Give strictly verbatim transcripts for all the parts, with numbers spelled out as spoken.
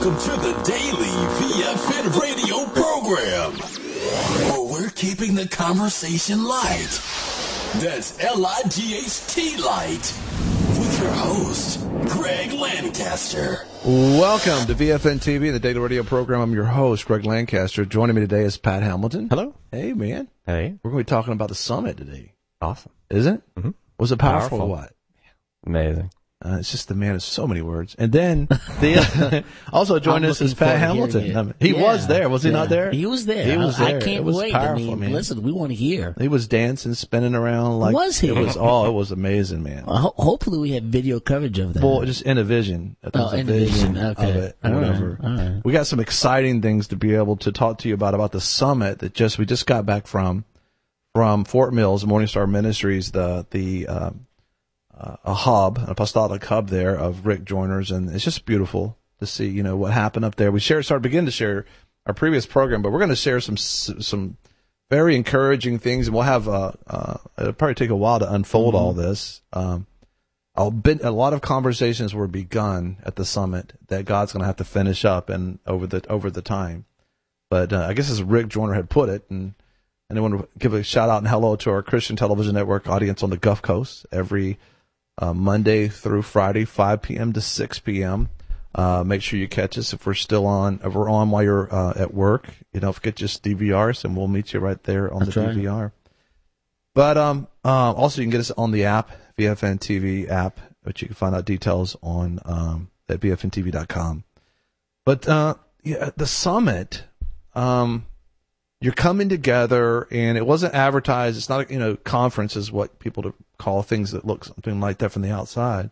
Welcome to the Daily V F N radio program, where we're keeping the conversation light. That's L I G H T light. With your host, Greg Lancaster. Welcome to V F N T V, the Daily Radio program. I'm your host, Greg Lancaster. Joining me today is Pat Hamilton. Hello. Hey, man. Hey. We're going to be talking about the summit today. Awesome. Isn't it? Mm-hmm. Was it powerful, Powerful. or what? Amazing. Uh, it's just the man of so many words. And then the, also joining us is Pat Hamilton. I mean, he yeah, was there. Was he yeah. not there? He was there. He was there. I, I can't it was wait. Powerful, I mean, man. listen, we want to hear. He was dancing, spinning around. Like, Was he? It was all. It was amazing, man. Well, ho- hopefully we have video coverage of that. Well, just in a vision. There was Oh, a in a vision. Okay. Of it, All right, whatever. all right. We got some exciting things to be able to talk to you about about the summit that just we just got back from from Fort Mills, Morningstar Ministries, the the um, uh, a hub, an apostolic hub there of Rick Joyner's, and it's just beautiful to see, you know, what happened up there. We shared, started begin to share our previous program, but we're going to share some some very encouraging things, and we'll have uh, uh it'll probably take a while to unfold mm-hmm. all this. Um, I'll been, a lot of conversations were begun at the summit that God's going to have to finish up and over the over the time. But uh, I guess as Rick Joyner had put it, and and I want to give a shout out and hello to our Christian Television Network audience on the Gulf Coast every uh, Monday through Friday, five p.m. to six p.m. Uh, make sure you catch us if we're still on. If we're on while you're uh, at work, you know, get just D V Rs, and we'll meet you right there on That's the right. D V R. But um, uh, also you can get us on the app, V F N T V app, which you can find out details on um, at V F N T V dot com. But uh, yeah, the summit, um, you're coming together, and it wasn't advertised. It's not a, you know, conference is what people to call things that look something like that from the outside.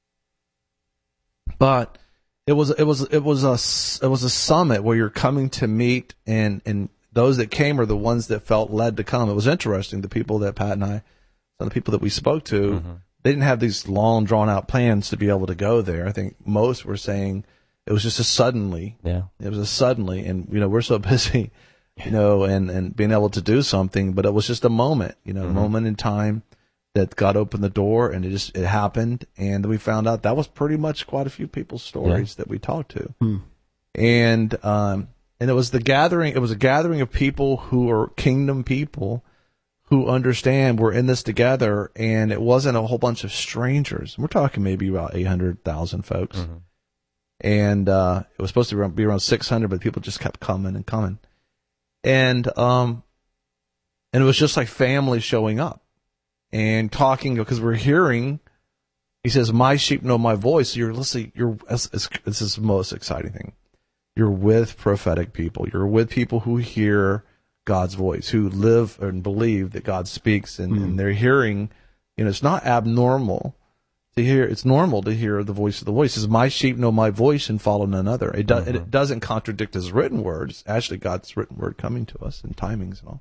But it was it was it was a it was a summit where you're coming to meet, and and those that came are the ones that felt led to come. It was interesting. The people that Pat and I, some of the people that we spoke to, mm-hmm. they didn't have these long drawn out plans to be able to go there. I think most were saying it was just a suddenly. Yeah. It was a suddenly, and you know we're so busy, you know, and and being able to do something, but it was just a moment, you know, mm-hmm. a moment in time that God opened the door, and it just it happened, and we found out that was pretty much quite a few people's stories yeah. that we talked to, hmm. and um and it was the gathering. It was a gathering of people who are kingdom people who understand we're in this together, and it wasn't a whole bunch of strangers. We're talking maybe about eight hundred thousand folks, mm-hmm. and uh it was supposed to be around six hundred, but people just kept coming and coming, and um and it was just like family showing up and talking, because we're hearing, he says, my sheep know my voice. You're listening, you're, this is the most exciting thing. You're with prophetic people. You're with people who hear God's voice, who live and believe that God speaks, and, mm. and they're hearing, you know, it's not abnormal to hear, it's normal to hear the voice of the voice. It says, my sheep know my voice and follow none other. It, do, mm-hmm. it doesn't contradict his written word. It's actually God's written word coming to us in timings and all.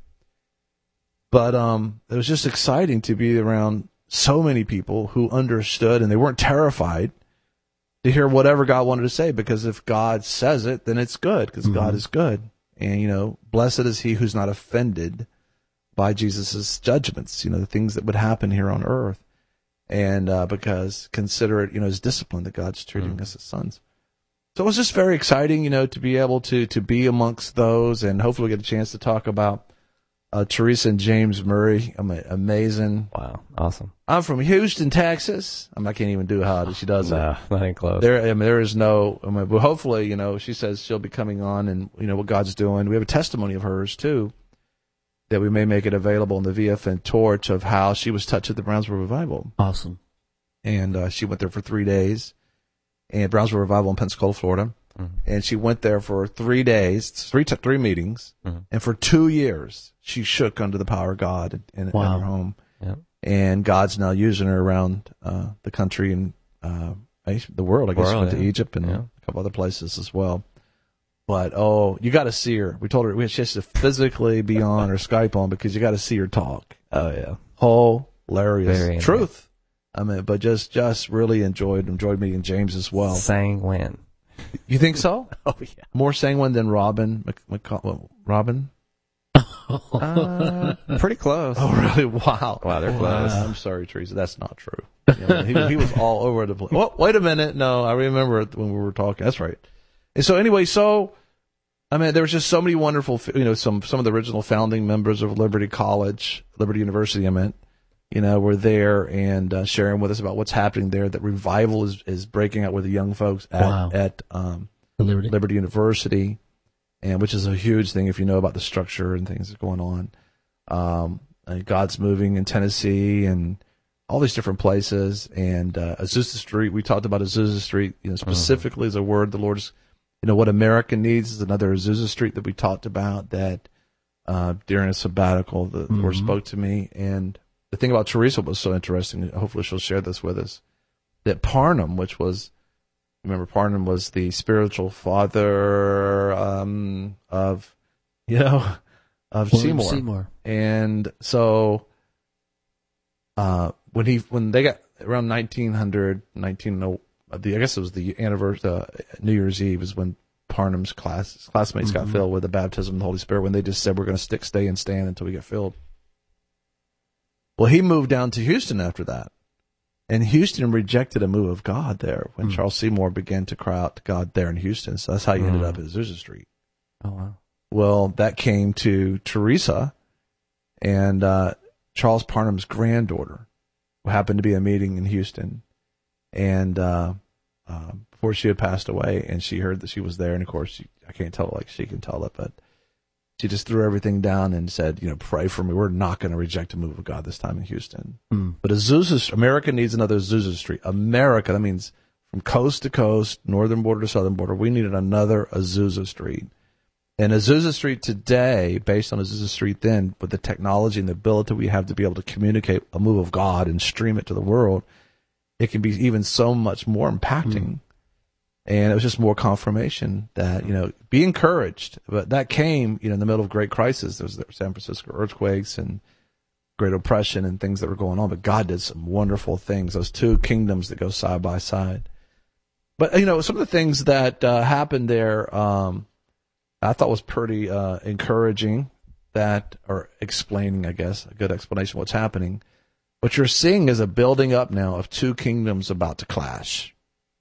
But um, it was just exciting to be around so many people who understood, and they weren't terrified to hear whatever God wanted to say, because if God says it, then it's good, because mm-hmm. God is good. And, you know, blessed is he who's not offended by Jesus' judgments, you know, the things that would happen here on earth. And uh, because consider it, you know, as discipline that God's treating mm-hmm. us as sons. So it was just very exciting, you know, to be able to, to be amongst those, and hopefully we get a chance to talk about Uh, Teresa and James Murray. I'm amazing. Wow, awesome. I'm from Houston, Texas. I, mean, I can't even do how she does nah, it. Not even close. There, I mean, there is no. I mean, but hopefully, you know, she says she'll be coming on, and you know what God's doing. We have a testimony of hers too that we may make it available in the V F N Torch of how she was touched at the Brownsville Revival. Awesome. And uh, she went there for three days, and Brownsville Revival in Pensacola, Florida. Mm-hmm. And she went there for three days, three t- three meetings, mm-hmm. and for two years she shook under the power of God in, in wow. her home. Yep. And God's now using her around uh, the country and uh, the world. I guess world, she went yeah. to Egypt and yeah. a couple other places as well. But oh, you got to see her. We told her we she has to physically be on or Skype on, because you got to see her talk. Oh yeah, hilarious Very truth. I mean, but just just really enjoyed enjoyed meeting James as well. Sanguine. You think so? Oh yeah. More sanguine than Robin? Mc, Mc, well, Robin? uh, pretty close. Oh really? Wow. Wow, they're close. Wow. I'm sorry, Teresa. That's not true. You know, he, he was all over the place. Oh, wait a minute. No, I remember it when we were talking. That's right. And so anyway, so I mean, there was just so many wonderful, you know, some some of the original founding members of Liberty College, Liberty University, I meant, you know, were there and uh, sharing with us about what's happening there. That revival is, is breaking out with the young folks at Wow. at um, Liberty. Liberty University, and which is a huge thing if you know about the structure and things that are going on. Um, and God's moving in Tennessee and all these different places, and uh, Azusa Street. We talked about Azusa Street, you know, specifically as a word the Lord's. You know, what America needs is another Azusa Street that we talked about that uh, during a sabbatical the Mm-hmm. Lord spoke to me. And the thing about Teresa was so interesting, hopefully she'll share this with us, that Parnham, which was, remember Parnham was the spiritual father um, of, you know, of William Seymour. Seymour. And so uh, when he when they got around nineteen hundred, nineteen oh, the I guess it was the anniversary, uh, New Year's Eve is when Parnham's class classmates Mm-hmm. got filled with the baptism of the Holy Spirit, when they just said we're going to stick, stay, and stand until we get filled. Well, he moved down to Houston after that, and Houston rejected a move of God there when Mm. Charles Seymour began to cry out to God there in Houston. So that's how he ended up at Azusa Street. Oh, wow. Well, that came to Teresa and uh, Charles Parnham's granddaughter, who happened to be at a meeting in Houston, and uh, uh, before she had passed away, and she heard that she was there, and of course, she, I can't tell it like she can tell it, but she just threw everything down and said, you know, pray for me. We're not going to reject a move of God this time in Houston. Mm. But Azusa, America needs another Azusa Street. America, that means from coast to coast, northern border to southern border, we needed another Azusa Street. And Azusa Street today, based on Azusa Street then, with the technology and the ability we have to be able to communicate a move of God and stream it to the world, it can be even so much more impacting. Mm. And it was just more confirmation that, you know, be encouraged. But that came, you know, in the middle of great crisis. There was the San Francisco earthquakes and Great Oppression and things that were going on. But God did some wonderful things, those two kingdoms that go side by side. But, you know, some of the things that uh, happened there, um, I thought was pretty uh, encouraging, that, or explaining, I guess, a good explanation of what's happening. What you're seeing is a building up now of two kingdoms about to clash.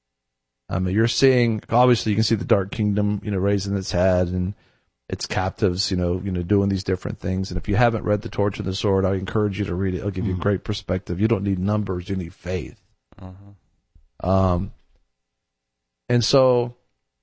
I mean, you're seeing, obviously you can see the Dark Kingdom, you know, raising its head and its captives, you know, you know, doing these different things. And if you haven't read The Torch and the Sword, I encourage you to read it. It'll give you a great perspective. You don't need numbers, you need faith. Uh-huh. Um, and so,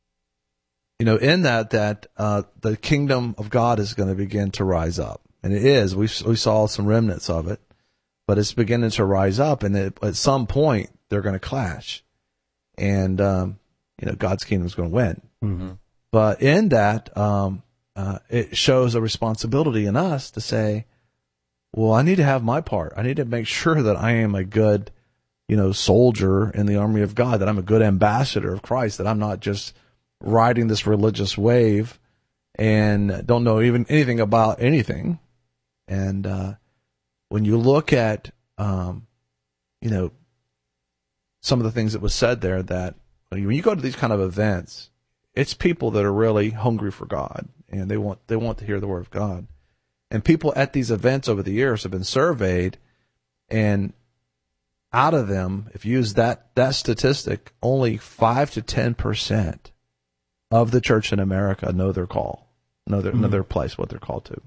you know, in that, that uh, the kingdom of God is going to begin to rise up. And it is. We we saw some remnants of it, but it's beginning to rise up. And it, at some point, they're going to clash. And, um, you know, God's kingdom is going to win. Mm-hmm. But in that, um, uh, it shows a responsibility in us to say, well, I need to have my part. I need to make sure that I am a good, you know, soldier in the army of God, that I'm a good ambassador of Christ, that I'm not just riding this religious wave and don't know even anything about anything. And uh, when you look at, um, you know, some of the things that was said there, that when you go to these kind of events, it's people that are really hungry for God, and they want they want to hear the word of God. And people at these events over the years have been surveyed, and out of them, if you use that that statistic, only five to ten percent of the church in America know their call, know their, mm-hmm. know their place, what they're called to.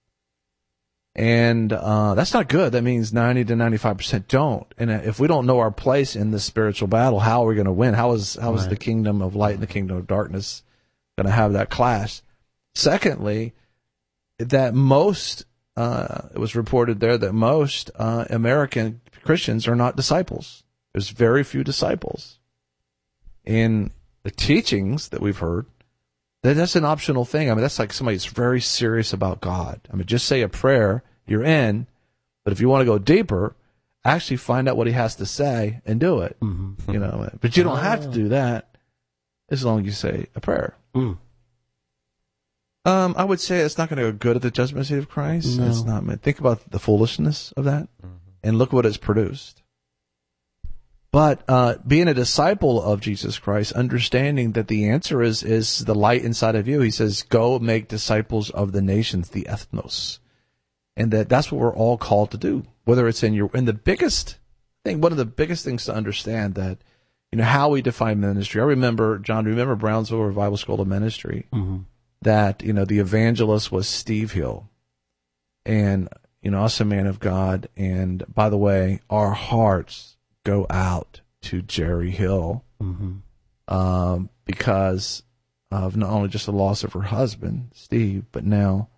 And uh, that's not good. That means ninety to ninety-five percent don't. And if we don't know our place in this spiritual battle, how are we going to win? How is how right. is the kingdom of light and the kingdom of darkness going to have that clash? Secondly, that most, uh, it was reported there that most uh, American Christians are not disciples. There's very few disciples. In the teachings that we've heard, that that's an optional thing. I mean, that's like somebody that's very serious about God. I mean, just say a prayer, you're in. But if you want to go deeper, actually find out what he has to say and do it. Mm-hmm. You know, but you don't have to do that as long as you say a prayer. Mm. Um, I would say it's not going to go good at the judgment seat of Christ. No. It's not. Think about the foolishness of that, mm-hmm. and look what it's produced. But uh, being a disciple of Jesus Christ, understanding that the answer is is the light inside of you. He says, "Go make disciples of the nations, the ethnos," and that that's what we're all called to do. Whether it's in your in the biggest thing, one of the biggest things to understand that, you you know, how we define ministry. I remember, John, remember Brownsville Revival School of Ministry, Mm-hmm. that, you know, the evangelist was Steve Hill, and, you know, us a man of God. And by the way, our hearts go out to Jerry Hill, Mm-hmm. um, because of not only just the loss of her husband, Steve, but now,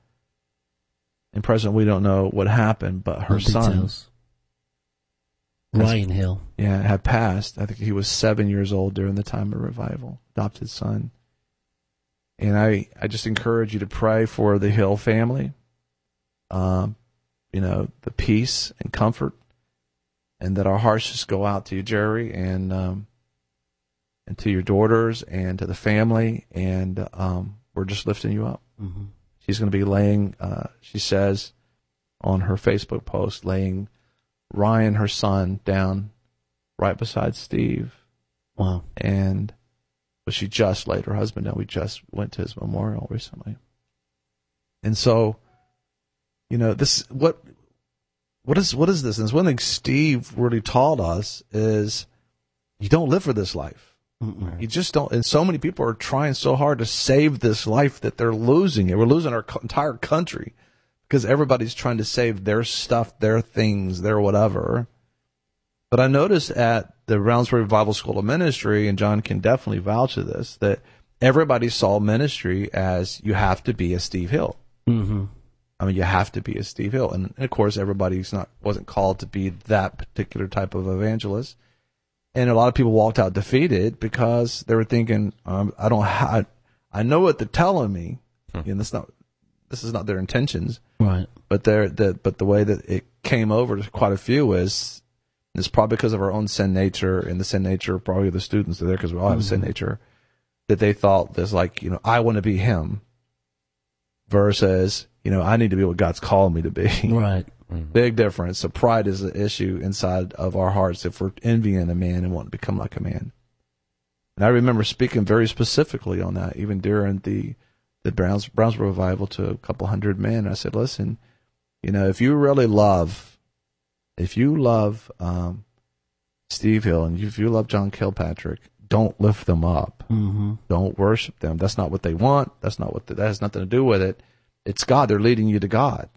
in present, we don't know what happened, but her No son, details. Ryan Hill. yeah, had passed. I think he was seven years old during the time of revival, adopted son. And I, I just encourage you to pray for the Hill family, um, you know, the peace and comfort, and that our hearts just go out to you, Jerry, and um, and to your daughters and to the family, and um, we're just lifting you up. Mm-hmm. She's going to be laying, uh, she says on her Facebook post, laying Ryan, her son, down right beside Steve. Wow. And but she just laid her husband down. We just went to his memorial recently. And so, you know, this what what is what is this? And it's one thing Steve really taught us is you don't live for this life. Mm-mm. You just don't. And so many people are trying so hard to save this life that they're losing it. We're losing our co- entire country because everybody's trying to save their stuff, their things, their whatever. But I noticed at the Brownsville Revival School of Ministry, and John can definitely vouch to this, that everybody saw ministry as you have to be a Steve Hill. Mm-hmm. I mean, you have to be a Steve Hill. And, and of course, everybody's not wasn't called to be that particular type of evangelist. And a lot of people walked out defeated because they were thinking, um, I don't ha- I, I know what they're telling me. Hmm. And that's not, this is not their intentions. Right. But they're, the, but the way that it came over to quite a few is, it's probably because of our own sin nature, and the sin nature, probably the students are there because we all have mm-hmm. sin nature, that they thought there's like, you know, I want to be him versus, you know, I need to be what God's called me to be. Right. Mm-hmm. Big difference. So pride is an issue inside of our hearts if we're envying a man and want to become like a man. And I remember speaking very specifically on that, even during the the Browns Brownsville revival to a couple hundred men. I said, listen, you know, if you really love, if you love um, Steve Hill and if you love John Kilpatrick, don't lift them up. Mm-hmm. Don't worship them. That's not what they want. That's not what the, that has nothing to do with it. It's God. They're leading you to God.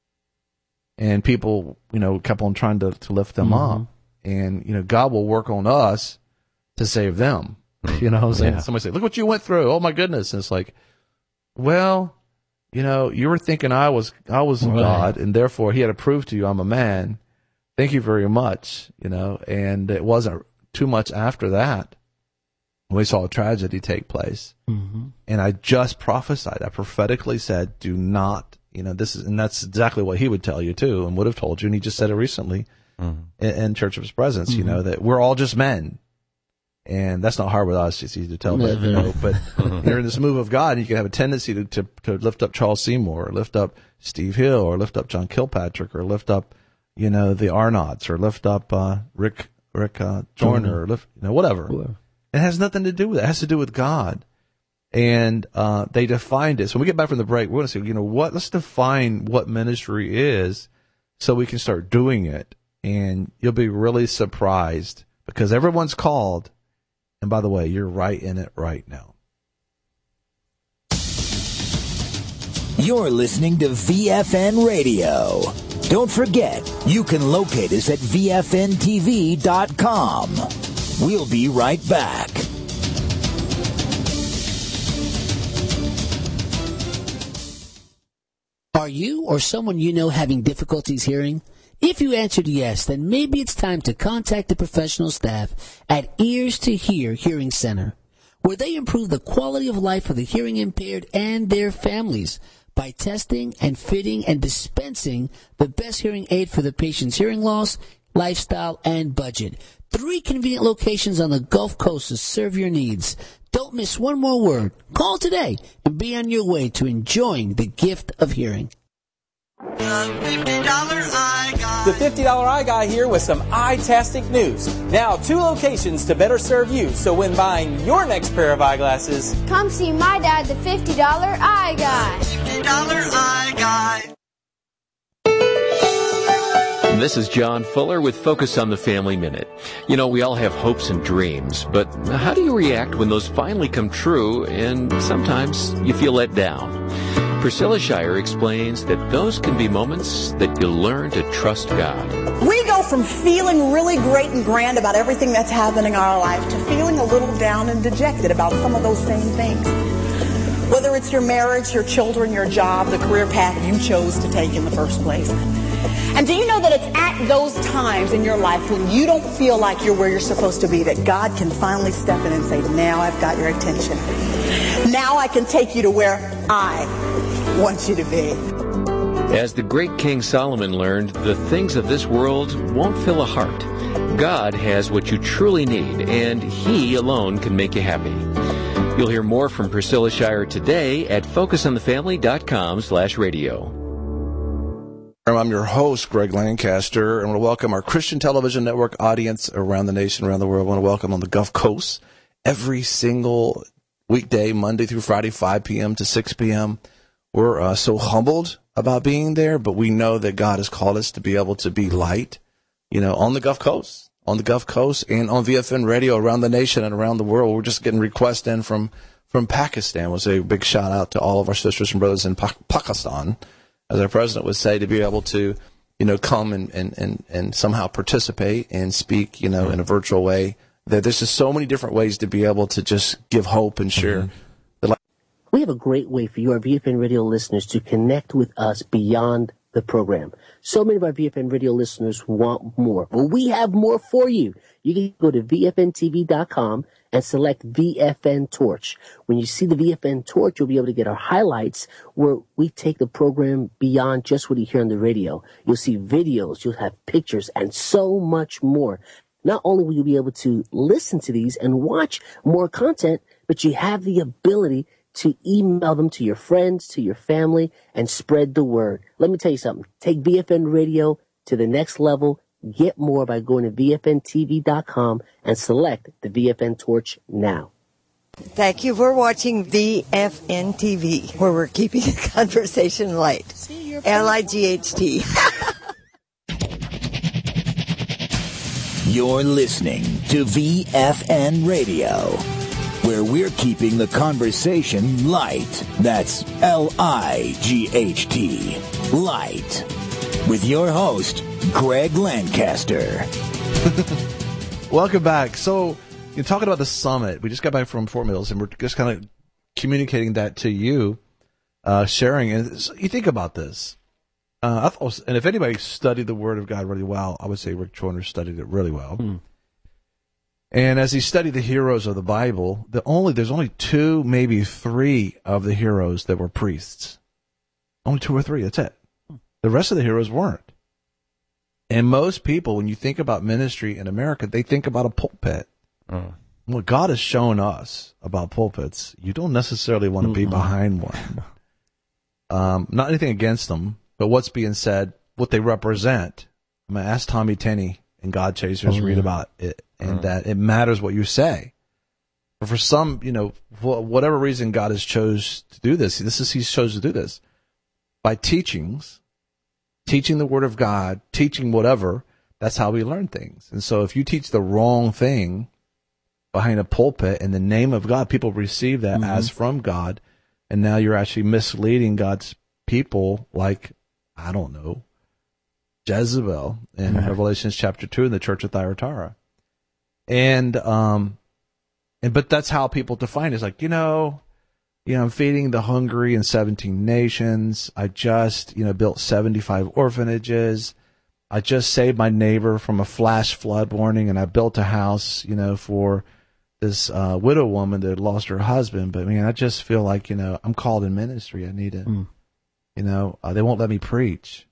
And people, you know, kept on trying to, to lift them mm-hmm. up. And, you know, God will work on us to save them. You know what I'm saying? Yeah. Somebody say, look what you went through. Oh, my goodness. And it's like, well, you know, you were thinking I was I was right. God, and therefore he had to prove to you I'm a man. Thank you very much, you know. And it wasn't too much after that we saw a tragedy take place. Mm-hmm. And I just prophesied. I prophetically said, do not, you know, this is, and that's exactly what he would tell you too, and would have told you. And he just said it recently mm-hmm. in, in Church of His Presence, mm-hmm. you know, that we're all just men. And that's not hard with us. It's easy to tell, but, you know, but you're in this move of God, and you can have a tendency to, to, to lift up Charles Seymour, or lift up Steve Hill, or lift up John Kilpatrick, or lift up, you know, the Arnotts, or lift up uh, Rick Rick uh, Joyner, or lift, you know, whatever. Whoever. It has nothing to do with it. It has to do with God. And uh, they defined it. So when we get back from the break, we're going to say, you know what? Let's define what ministry is so we can start doing it. And you'll be really surprised because everyone's called. And by the way, you're right in it right now. You're listening to V F N Radio. Don't forget, you can locate us at V F N T V dot com. We'll be right back. Are you or someone you know having difficulties hearing? If you answered yes, then maybe it's time to contact the professional staff at Ears to Hear Hearing Center, where they improve the quality of life for the hearing impaired and their families by testing and fitting and dispensing the best hearing aid for the patient's hearing loss, lifestyle, and budget. Three convenient locations on the Gulf Coast to serve your needs. Don't miss one more word. Call today and be on your way to enjoying the gift of hearing. The fifty dollar Eye Guy. The fifty dollar Eye Guy here with some eye-tastic news. Now, two locations to better serve you, so when buying your next pair of eyeglasses, come see my dad, the fifty dollar Eye Guy. fifty dollar Eye Guy. this is John Fuller with Focus on the Family Minute. You know, we all have hopes and dreams, but how do you react when those finally come true and sometimes you feel let down? Priscilla Shirer explains that those can be moments that you learn to trust God. We go from feeling really great and grand about everything that's happening in our life to feeling a little down and dejected about some of those same things. Whether it's your marriage, your children, your job, the career path you chose to take in the first place. And do you know that it's at those times in your life when you don't feel like you're where you're supposed to be that God can finally step in and say, now I've got your attention. Now I can take you to where I want you to be. As the great King Solomon learned, the things of this world won't fill a heart. God has what you truly need, and He alone can make you happy. You'll hear more from Priscilla Shirer today at focusonthefamily.com slash radio. I'm your host, Greg Lancaster, and I want to welcome our Christian Television Network audience around the nation, around the world. I want to welcome on the Gulf Coast every single weekday, Monday through Friday, five p.m. to six p.m. We're uh, so humbled about being there, but we know that God has called us to be able to be light, you know, on the Gulf Coast, on the Gulf Coast, and on V F N Radio around the nation and around the world. We're just getting requests in from, from Pakistan. We'll say a big shout out to all of our sisters and brothers in pa- Pakistan, as our president would say, to be able to, you know, come and, and, and, and somehow participate and speak, you know, in a virtual way. That there's just so many different ways to be able to just give hope and share. Mm-hmm. We have a great way for you, our V F N Radio listeners, to connect with us beyond the program. So many of our V F N Radio listeners want more. Well, we have more for you. You can go to V F N T V dot com and select V F N Torch. When you see the V F N Torch, you'll be able to get our highlights where we take the program beyond just what you hear on the radio. You'll see videos, you'll have pictures, and so much more. Not only will you be able to listen to these and watch more content, but you have the ability to email them to your friends, to your family, and spread the word. Let me tell you something. Take V F N Radio to the next level. Get more by going to V F N T V dot com and select the V F N Torch now. Thank you for watching V F N T V, where we're keeping the conversation light. L I G H T. You're listening to V F N Radio, where we're keeping the conversation light. That's L I G H T, light. With your host, Greg Lancaster. Welcome back. So, you're talking about the summit. We just got back from Fort Mills, and we're just kind of communicating that to you, uh, sharing. And so you think about this. Uh, I thought, and if anybody studied the Word of God really well, I would say Rick Joyner studied it really well. Mm. And as he studied the heroes of the Bible, the only there's only two, maybe three of the heroes that were priests. Only two or three. That's it. The rest of the heroes weren't. And most people, when you think about ministry in America, they think about a pulpit. Mm. What God has shown us about pulpits, you don't necessarily want to mm-hmm. be behind one. Um, not anything against them, but what's being said, what they represent. I'm going to ask Tommy Tenney and God Chasers oh, read yeah. about it, and mm. that it matters what you say. But for some, you know, for whatever reason God has chose to do this, this is He's chose to do this by teachings, teaching the Word of God, teaching whatever. That's how we learn things. And so, if you teach the wrong thing behind a pulpit in the name of God, people receive that mm-hmm. as from God, and now you're actually misleading God's people, like, I don't know, Jezebel in mm-hmm. Revelations chapter two in the church of Thyatira. And, um, and, but that's how people define it. It's like, you know, you know, I'm feeding the hungry in seventeen nations. I just, you know, built seventy-five orphanages. I just saved my neighbor from a flash flood warning, and I built a house, you know, for this uh, widow woman that had lost her husband. But, man, I just feel like, you know, I'm called in ministry. I need to, mm. you know, uh, they won't let me preach.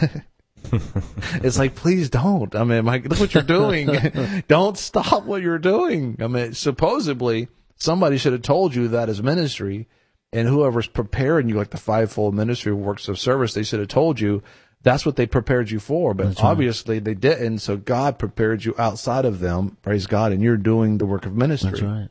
It's like, please don't. I mean, Mike, look what you're doing. Don't stop what you're doing. I mean, supposedly somebody should have told you that as ministry, and whoever's preparing you, like the fivefold ministry works of service, they should have told you that's what they prepared you for. But that's obviously right. they didn't. So God prepared you outside of them. Praise God. And you're doing the work of ministry. That's right.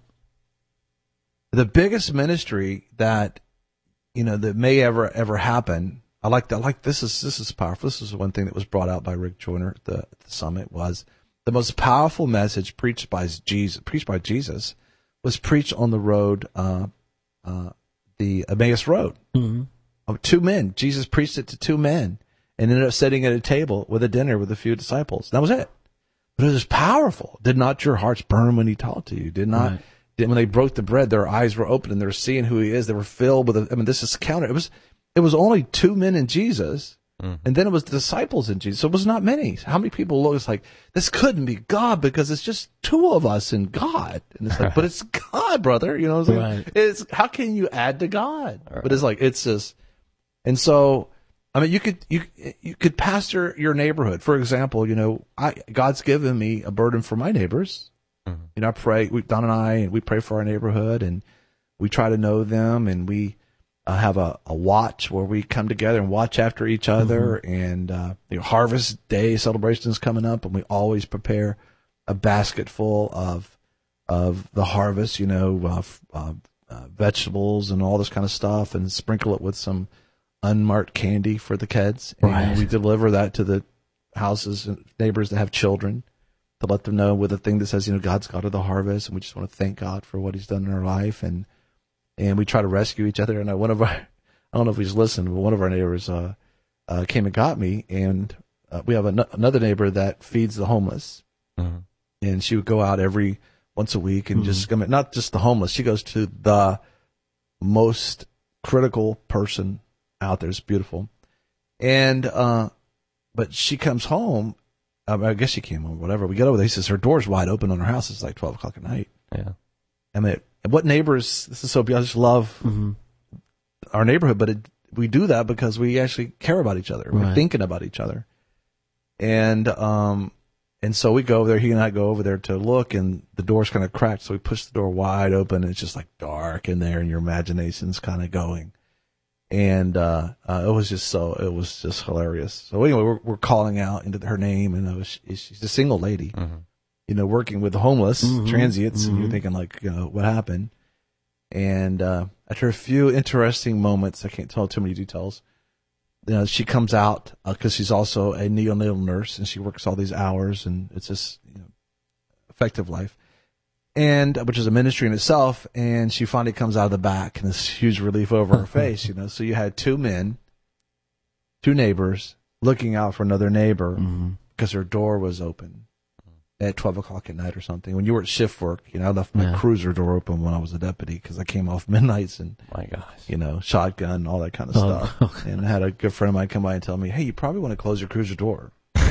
The biggest ministry that, you know, that may ever, ever happen, I like that. I like this is this is powerful. This is one thing that was brought out by Rick Joyner at the, at the summit was the most powerful message preached by Jesus, preached by Jesus, was preached on the road, uh, uh, the Emmaus Road. Mm-hmm. Of two men. Jesus preached it to two men and ended up sitting at a table with a dinner with a few disciples. That was it. But it was powerful. Did not your hearts burn when he talked to you? Did not, right. did, when they broke the bread, their eyes were open and they were seeing who he is. They were filled with, a, I mean, this is counter. It was, it was only two men in Jesus. Mm-hmm. And then it was the disciples in Jesus. So it was not many. How many people look, it's like, this couldn't be God because it's just two of us and God. And it's like, but it's God, brother. You know, it's like, right. it's, how can you add to God? Right. But it's like, it's just, and so, I mean, you could, you, you could pastor your neighborhood. For example, you know, I, God's given me a burden for my neighbors. Mm-hmm. You know, I pray, we, Don and I, and we pray for our neighborhood and we try to know them and we, Uh, have a, a watch where we come together and watch after each other. Mm-hmm. And uh, the Harvest Day celebration is coming up, and we always prepare a basket full of of the harvest, you know, uh, uh, uh, vegetables and all this kind of stuff, and sprinkle it with some unmarked candy for the kids. And right. we deliver that to the houses and neighbors that have children to let them know with a thing that says, you know, God's God of the harvest, and we just want to thank God for what He's done in our life. And And we try to rescue each other. And one of our, I don't know if he's listened, but one of our neighbors uh, uh, came and got me. And uh, we have an- another neighbor that feeds the homeless. Mm-hmm. And she would go out every once a week and mm-hmm. just, I mean, not just the homeless. She goes to the most critical person out there. It's beautiful. And, uh, but she comes home. Um, I guess she came home, whatever. We get over there. He says her door's wide open on her house. It's like twelve o'clock at night. Yeah. I mean, what neighbors, this is so beautiful. I just love mm-hmm. our neighborhood, but it, we do that because we actually care about each other. We're right. thinking about each other. And, um, and so we go over there, he and I go over there to look, and the door's kind of cracked. So we push the door wide open, and it's just like dark in there, and your imagination's kind of going. And, uh, uh, it was just so, it was just hilarious. So anyway, we're, we're calling out into her name, and it was, she's a single lady. Mm-hmm. You know, working with the homeless mm-hmm. transients, mm-hmm. and you're thinking like, you know, what happened? And uh, after a few interesting moments, I can't tell too many details. You know, she comes out because uh, she's also a neonatal nurse, and she works all these hours, and it's just, you know, effective life, and which is a ministry in itself. And she finally comes out of the back, and this huge relief over her face. You know, so you had two men, two neighbors, looking out for another neighbor mm-hmm. because her door was open at twelve o'clock at night or something. When you were at shift work, you know, I left my yeah. cruiser door open when I was a deputy because I came off midnights and, my gosh, you know, shotgun, all that kind of oh, stuff. Okay. And I had a good friend of mine come by and tell me, hey, you probably want to close your cruiser door.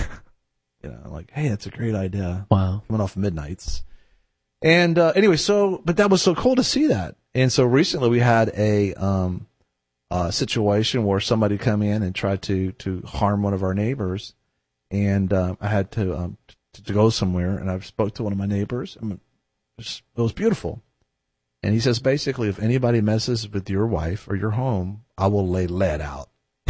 You know, I'm like, hey, that's a great idea. Wow. Coming off midnights. And uh, anyway, so, but that was so cool to see that. And so recently we had a um, uh, situation where somebody come in and tried to, to harm one of our neighbors. And uh, I had to, um, to to go somewhere, and I spoke to one of my neighbors. I mean, it was, it was beautiful. And he says, basically, if anybody messes with your wife or your home, I will lay lead out.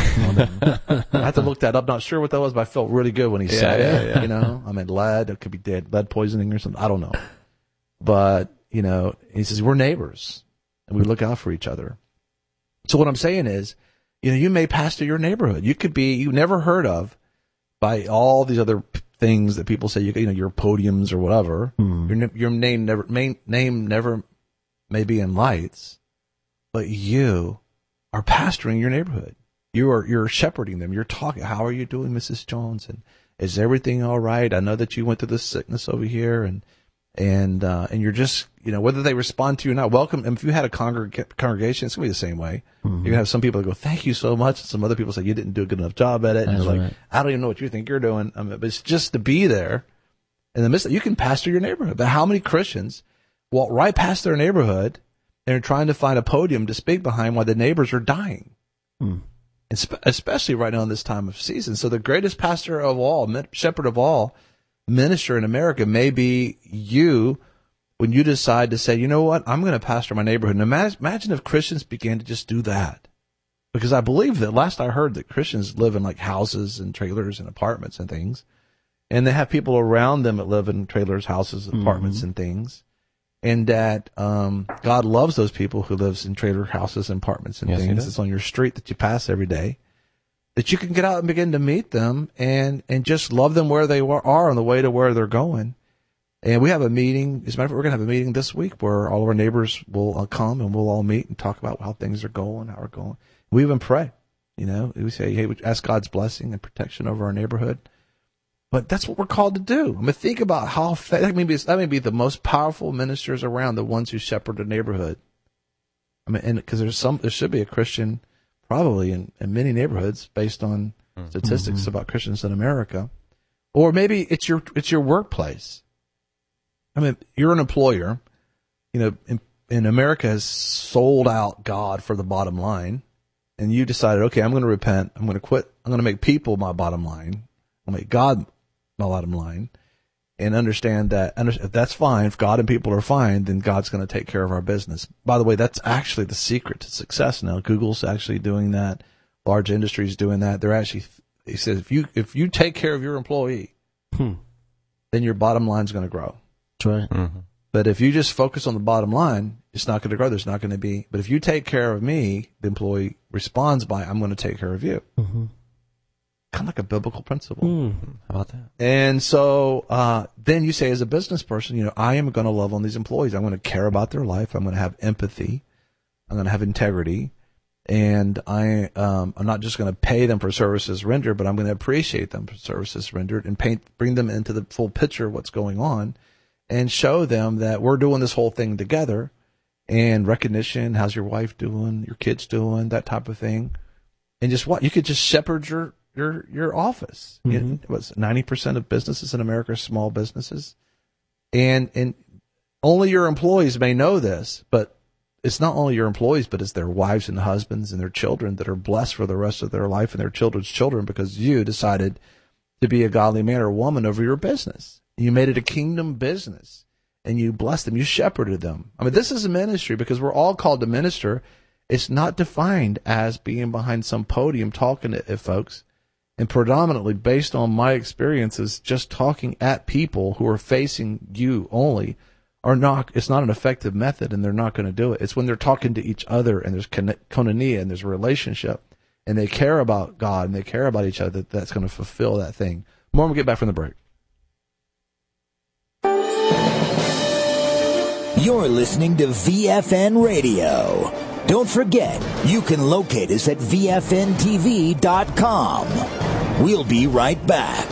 I had to look that up. Not sure what that was, but I felt really good when he yeah, said yeah, it. Yeah. You know, I mean, lead. It could be dead, lead poisoning or something. I don't know. But, you know, he says, we're neighbors, and we look out for each other. So what I'm saying is, you know, you may pastor your neighborhood. You could be, you never heard of by all these other things that people say, you, you know, your podiums or whatever. Mm. Your, your name never, main, name never may be in lights, but you are pastoring your neighborhood. You are, you're shepherding them. You're talking, how are you doing, Missus Jones? And is everything all right? I know that you went through this sickness over here, and, and, uh, and you're just, you know, whether they respond to you or not, welcome. And if you had a congreg- congregation, it's going to be the same way. Mm-hmm. You're going to have some people that go, thank you so much. And some other people say, you didn't do a good enough job at it. And That's you're like, right. I don't even know what you think you're doing. I mean, but it's just to be there in the midst of, you can pastor your neighborhood. But how many Christians walk right past their neighborhood and are trying to find a podium to speak behind while the neighbors are dying? Mm. Especially right now in this time of season. So the greatest pastor of all, shepherd of all, minister in America may be you when you decide to say, you know what, I'm going to pastor my neighborhood. And imagine, imagine if Christians began to just do that. Because I believe that last I heard that Christians live in like houses and trailers and apartments and things. And they have people around them that live in trailers, houses, apartments, mm-hmm. and things. And that um, God loves those people who lives in trailer houses and apartments and yes, things. It's on your street that you pass every day. that you can get out and begin to meet them and, and just love them where they are on the way to where they're going. And we have a meeting. As a matter of fact, we're going to have a meeting this week where all of our neighbors will uh, come and we'll all meet and talk about how things are going, how we're going. We even pray. You know, we say, hey, we ask God's blessing and protection over our neighborhood. But that's what we're called to do. I mean, think about how fa- that may be that may be the most powerful ministers around, the ones who shepherd a neighborhood. I mean, and because there's some, there should be a Christian probably in, in many neighborhoods based on mm-hmm. statistics about Christians in America, or maybe it's your it's your workplace. I mean, you're an employer. You know, in, in America has sold out God for the bottom line. And you decided, okay, I'm going to repent. I'm going to quit. I'm going to make people my bottom line. I'll make God my bottom line, and understand that if that's fine, if God and people are fine, then God's going to take care of our business. By the way, that's actually the secret to success now. Google's actually doing that. Large industries doing that. They're actually, he says, if you if you take care of your employee, hmm. then your bottom line's going to grow. That's right. Mm-hmm. But if you just focus on the bottom line, it's not going to grow. There's not going to be. But if you take care of me, the employee responds by, I'm going to take care of you. Mm-hmm. Kind of like a biblical principle. Mm. How about that? And so uh, then you say, as a business person, you know, I am going to love on these employees. I'm going to care about their life. I'm going to have empathy. I'm going to have integrity. And I, um, I'm not just going to pay them for services rendered, but I'm going to appreciate them for services rendered and paint, bring them into the full picture of what's going on. And show them that we're doing this whole thing together, and recognition. How's your wife doing? Your kids doing? That type of thing. And just what you could just shepherd your your your office. Mm-hmm. You know, what's ninety percent of businesses in America are small businesses, and and only your employees may know this, but it's not only your employees, but it's their wives and husbands and their children that are blessed for the rest of their life, and their children's children, because you decided to be a godly man or woman over your business. You made it a kingdom business, and you blessed them. You shepherded them. I mean, this is a ministry because we're all called to minister. It's not defined as being behind some podium talking to folks, and predominantly based on my experiences, just talking at people who are facing you only are not. It's not an effective method, and they're not going to do it. It's when they're talking to each other, and there's koinonia, and there's a relationship, and they care about God, and they care about each other, that that's going to fulfill that thing. More when we get back from the break. You're listening to V F N Radio. Don't forget, you can locate us at V F N T V dot com. We'll be right back.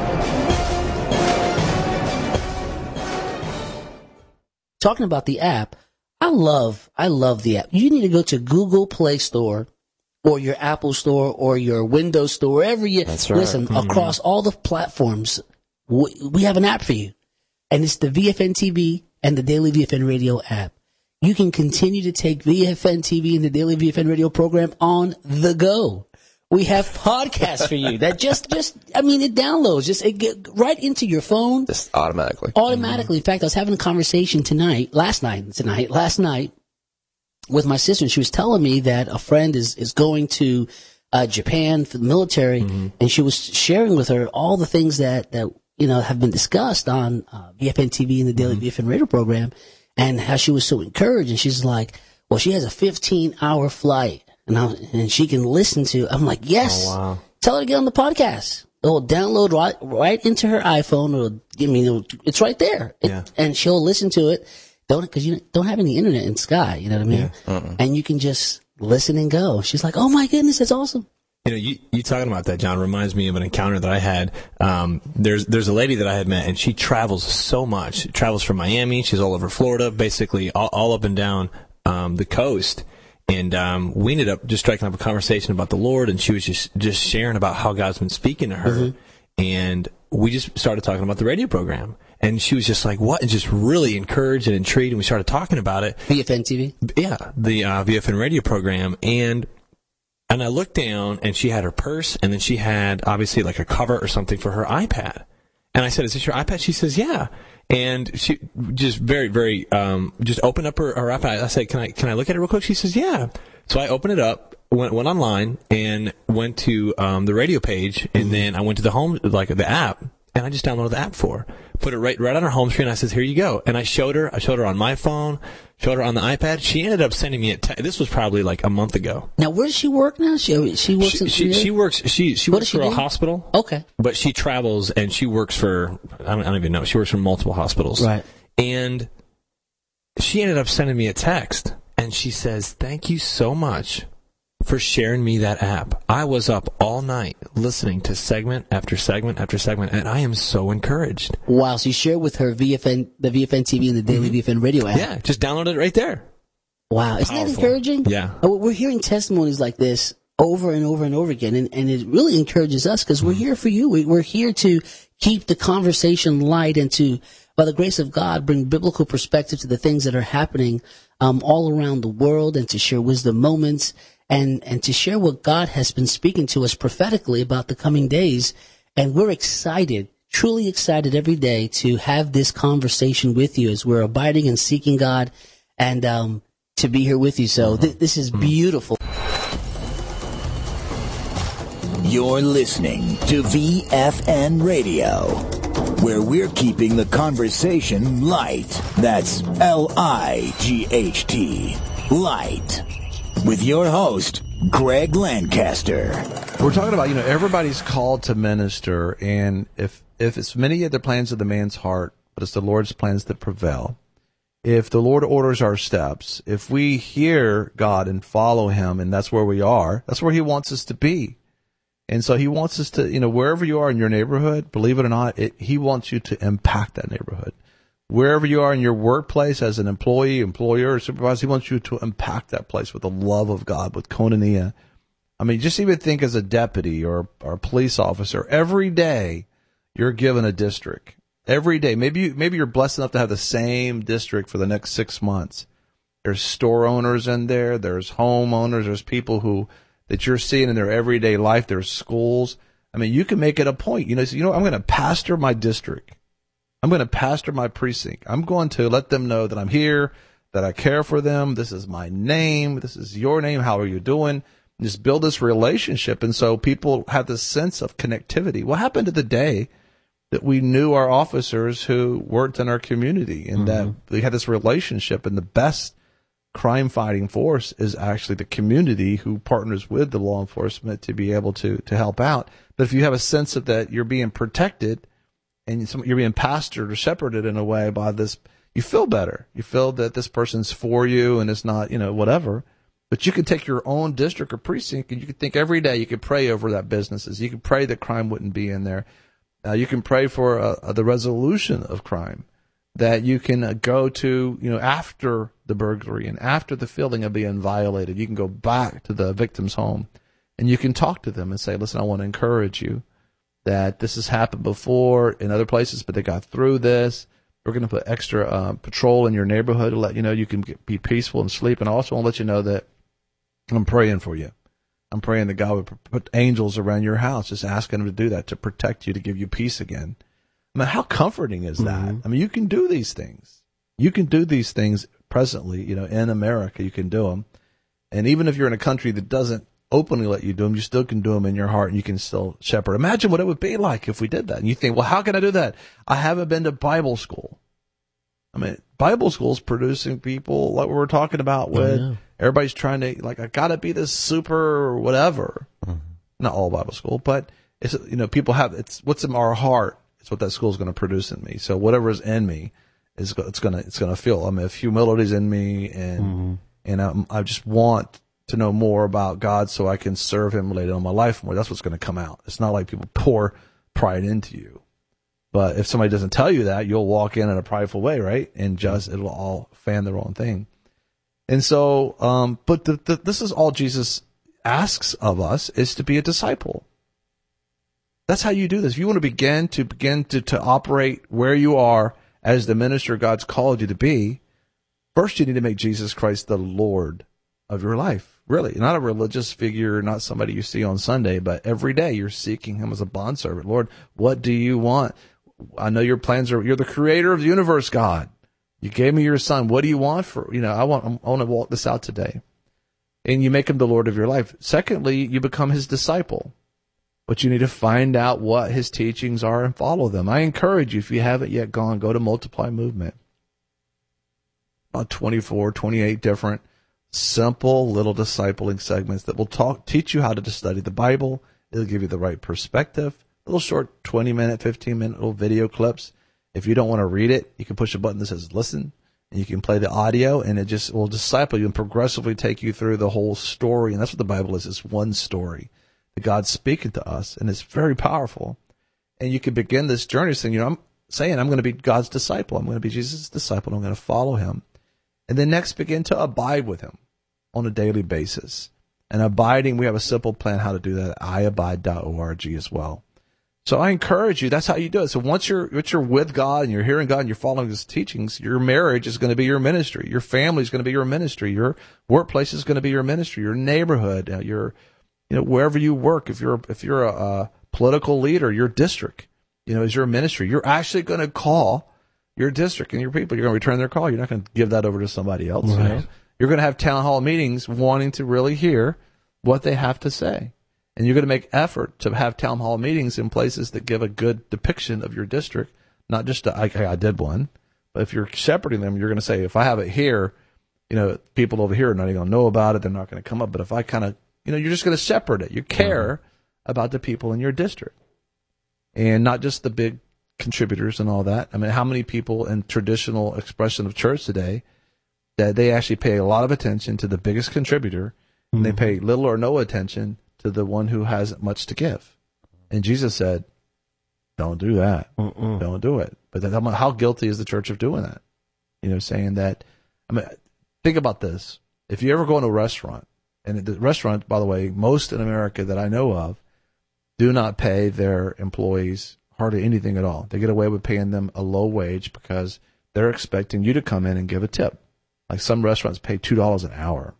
Talking about the app, I love, I love the app. You need to go to Google Play Store or your Apple Store or your Windows Store, wherever you, That's right. listen, Mm-hmm. across all the platforms, we, we have an app for you. And it's the V F N T V and the Daily V F N Radio app. You can continue to take V F N T V and the Daily V F N Radio program on the go. We have podcasts for you that just, just, I mean, it downloads, just it get right into your phone. Just automatically. Automatically. In fact, I was having a conversation tonight, last night, tonight, last night with my sister, and she was telling me that a friend is, is going to uh, Japan for the military, mm-hmm. and she was sharing with her all the things that, that you know, have been discussed on uh, V F N T V and the Daily mm-hmm. V F N Radio program, and how she was so encouraged. And she's like, well, she has a fifteen hour flight, and, I, and she can listen to. I'm like, yes. Oh, wow. Tell her to get on the podcast. It'll download right, right into her iPhone. It'll, I mean, it'll, it's right there. It, yeah. And she'll listen to it. Don't, because you don't have any internet in Sky, you know what I mean? Yeah. Uh-uh. And you can just listen and go. She's like, oh my goodness, that's awesome. You know, you, you talking about that, John, reminds me of an encounter that I had. Um, there's there's a lady that I had met, and she travels so much. She travels from Miami. She's all over Florida, basically all, all up and down um, the coast. And um, we ended up just striking up a conversation about the Lord, and she was just, just sharing about how God's been speaking to her. Mm-hmm. And we just started talking about the radio program. And she was just like, what? And just really encouraged and intrigued, and we started talking about it. V F N T V? Yeah, the uh, V F N radio program. And and I looked down, and she had her purse, and then she had, obviously, like a cover or something for her iPad. And I said, is this your iPad? She says, yeah. And she just very, very, um, just opened up her, her iPad. I said, can I can I look at it real quick? She says, yeah. So I opened it up, went went online, and went to um, the radio page, and then I went to the home, like the app, And I just downloaded the app for her. Put it right right on her home screen. I says, here you go. And I showed her. I showed her on my phone, showed her on the iPad. She ended up sending me a te- This was probably like a month ago. Now, where does she work now? She she works She, in she, she works She she What works does she for a do? hospital. Okay. But she travels, and she works for, I don't, I don't even know. She works for multiple hospitals. Right. And she ended up sending me a text, and she says, thank you so much for sharing me that app. I was up all night listening to segment after segment after segment, and I am so encouraged. Wow, so you share with her V F N, the V F N T V and the Daily Mm-hmm. V F N Radio app. Yeah, just download it right there. Wow, isn't Powerful. that encouraging? Yeah. Uh, We're hearing testimonies like this over and over and over again, and, and it really encourages us because we're here for you. We, we're here to keep the conversation light and to, by the grace of God, bring biblical perspective to the things that are happening um, all around the world, and to share wisdom moments, and, and to share what God has been speaking to us prophetically about the coming days. And we're excited, truly excited every day to have this conversation with you as we're abiding and seeking God, and um, to be here with you. So th- this is beautiful. You're listening to V F N Radio, where we're keeping the conversation light. That's L I G H T, light. With your host, Greg Lancaster. We're talking about, you know, everybody's called to minister, and if if it's many of the plans of the man's heart, but it's the Lord's plans that prevail. If the Lord orders our steps, if we hear God and follow Him, and that's where we are, that's where He wants us to be. And so He wants us to, you know, wherever you are in your neighborhood, believe it or not, it, He wants you to impact that neighborhood. Wherever you are in your workplace as an employee, employer, or supervisor, He wants you to impact that place with the love of God, with koinonia. I mean, just even think as a deputy or, or a police officer, every day you're given a district. Every day. Maybe you, maybe you're blessed enough to have the same district for the next six months. There's store owners in there. There's homeowners. There's people who that you're seeing in their everyday life. There's schools. I mean, you can make it a point. You know, so, you know, I'm going to pastor my district. I'm going to pastor my precinct. I'm going to let them know that I'm here, that I care for them. This is my name. This is your name. How are you doing? And just build this relationship. And so people have this sense of connectivity. What happened to the day that we knew our officers who worked in our community, and mm-hmm. that we had this relationship, and the best crime fighting force is actually the community who partners with the law enforcement to be able to, to help out. But if you have a sense of that you're being protected and you're being pastored or shepherded in a way by this, you feel better. You feel that this person's for you and it's not, you know, whatever. But you can take your own district or precinct and you can think every day you could pray over that businesses. You could pray that crime wouldn't be in there. Uh, you can pray for uh, the resolution of crime, that you can uh, go to, you know, after the burglary and after the feeling of being violated. You can go back to the victim's home and you can talk to them and say, listen, I want to encourage you that this has happened before in other places, but they got through this. We're going to put extra uh, patrol in your neighborhood to let you know you can get, be peaceful and sleep. And I also want to let you know that I'm praying for you. I'm praying that God would put angels around your house, just asking Him to do that, to protect you, to give you peace again. I mean, how comforting is that? Mm-hmm. I mean, you can do these things. You can do these things presently, you know, in America. You can do them. And even if you're in a country that doesn't openly let you do them, you still can do them in your heart, and you can still shepherd. Imagine what it would be like if we did that. And you think, well, how can I do that? I haven't been to Bible school. I mean, Bible school's producing people like we were talking about with. Oh, yeah. Everybody's trying to, like, I gotta be this super whatever. Mm-hmm. Not all Bible school, but it's, you know, people have, it's what's in our heart. It's what that school's going to produce in me. So whatever is in me is, it's going to, it's going to feel, I mean, if humility's in me and, mm-hmm. and I, I just want to know more about God so I can serve Him later on my life more. That's what's going to come out. It's not like people pour pride into you. But if somebody doesn't tell you that, you'll walk in in a prideful way, right? And just, it'll all fan the wrong thing. And so, um, but the, the, this is all Jesus asks of us, is to be a disciple. That's how you do this. If you want to begin to begin to, to operate where you are as the minister God's called you to be, first you need to make Jesus Christ the Lord of your life. Really, not a religious figure, not somebody you see on Sunday, but every day you're seeking Him as a bondservant. Lord, what do you want? I know your plans are, you're the creator of the universe, God. You gave me your Son. What do you want for, you know, I want, I want to walk this out today. And you make Him the Lord of your life. Secondly, you become His disciple. But you need to find out what his teachings are and follow them. I encourage you, if you haven't yet gone, go to Multiply Movement. About twenty-four, twenty-eight different simple little discipling segments that will talk, teach you how to study the Bible. It'll give you the right perspective. Little short twenty minute, fifteen minute little video clips. If you don't want to read it, you can push a button that says listen, and you can play the audio, and it just will disciple you and progressively take you through the whole story. And that's what the Bible is. It's one story that God's speaking to us, and it's very powerful. And you can begin this journey saying, you know, I'm saying I'm going to be God's disciple. I'm going to be Jesus' disciple. I'm going to follow him. And then next begin to abide with him on a daily basis. And abiding, we have a simple plan how to do that at i abide dot org as well. So I encourage you, that's how you do it. So once you're, once you're with God and you're hearing God and you're following his teachings, your marriage is going to be your ministry. Your family is going to be your ministry. Your workplace is going to be your ministry. Your neighborhood, uh, your, you know, wherever you work, if you're, if you're a, a political leader, your district, you know, is your ministry. You're actually going to call your district and your people. You're going to return their call. You're not going to give that over to somebody else. Right. You know? You're going to have town hall meetings wanting to really hear what they have to say. And you're going to make effort to have town hall meetings in places that give a good depiction of your district, not just a, okay, I did one, but if you're shepherding them, you're going to say, if I have it here, you know, people over here are not even going to know about it. They're not going to come up. But if I kind of, you know, you're just going to shepherd it. You care mm-hmm. about the people in your district and not just the big contributors and all that. I mean, how many people in traditional expression of church today that they actually pay a lot of attention to the biggest contributor mm-hmm. and they pay little or no attention to the one who has much to give. And Jesus said, don't do that. Mm-mm. Don't do it. But then, how guilty is the church of doing that? You know, saying that, I mean, think about this. If you ever go into a restaurant, and the restaurant, by the way, most in America that I know of, do not pay their employees hardly anything at all. They get away with paying them a low wage because they're expecting you to come in and give a tip. Like some restaurants pay two dollars an hour.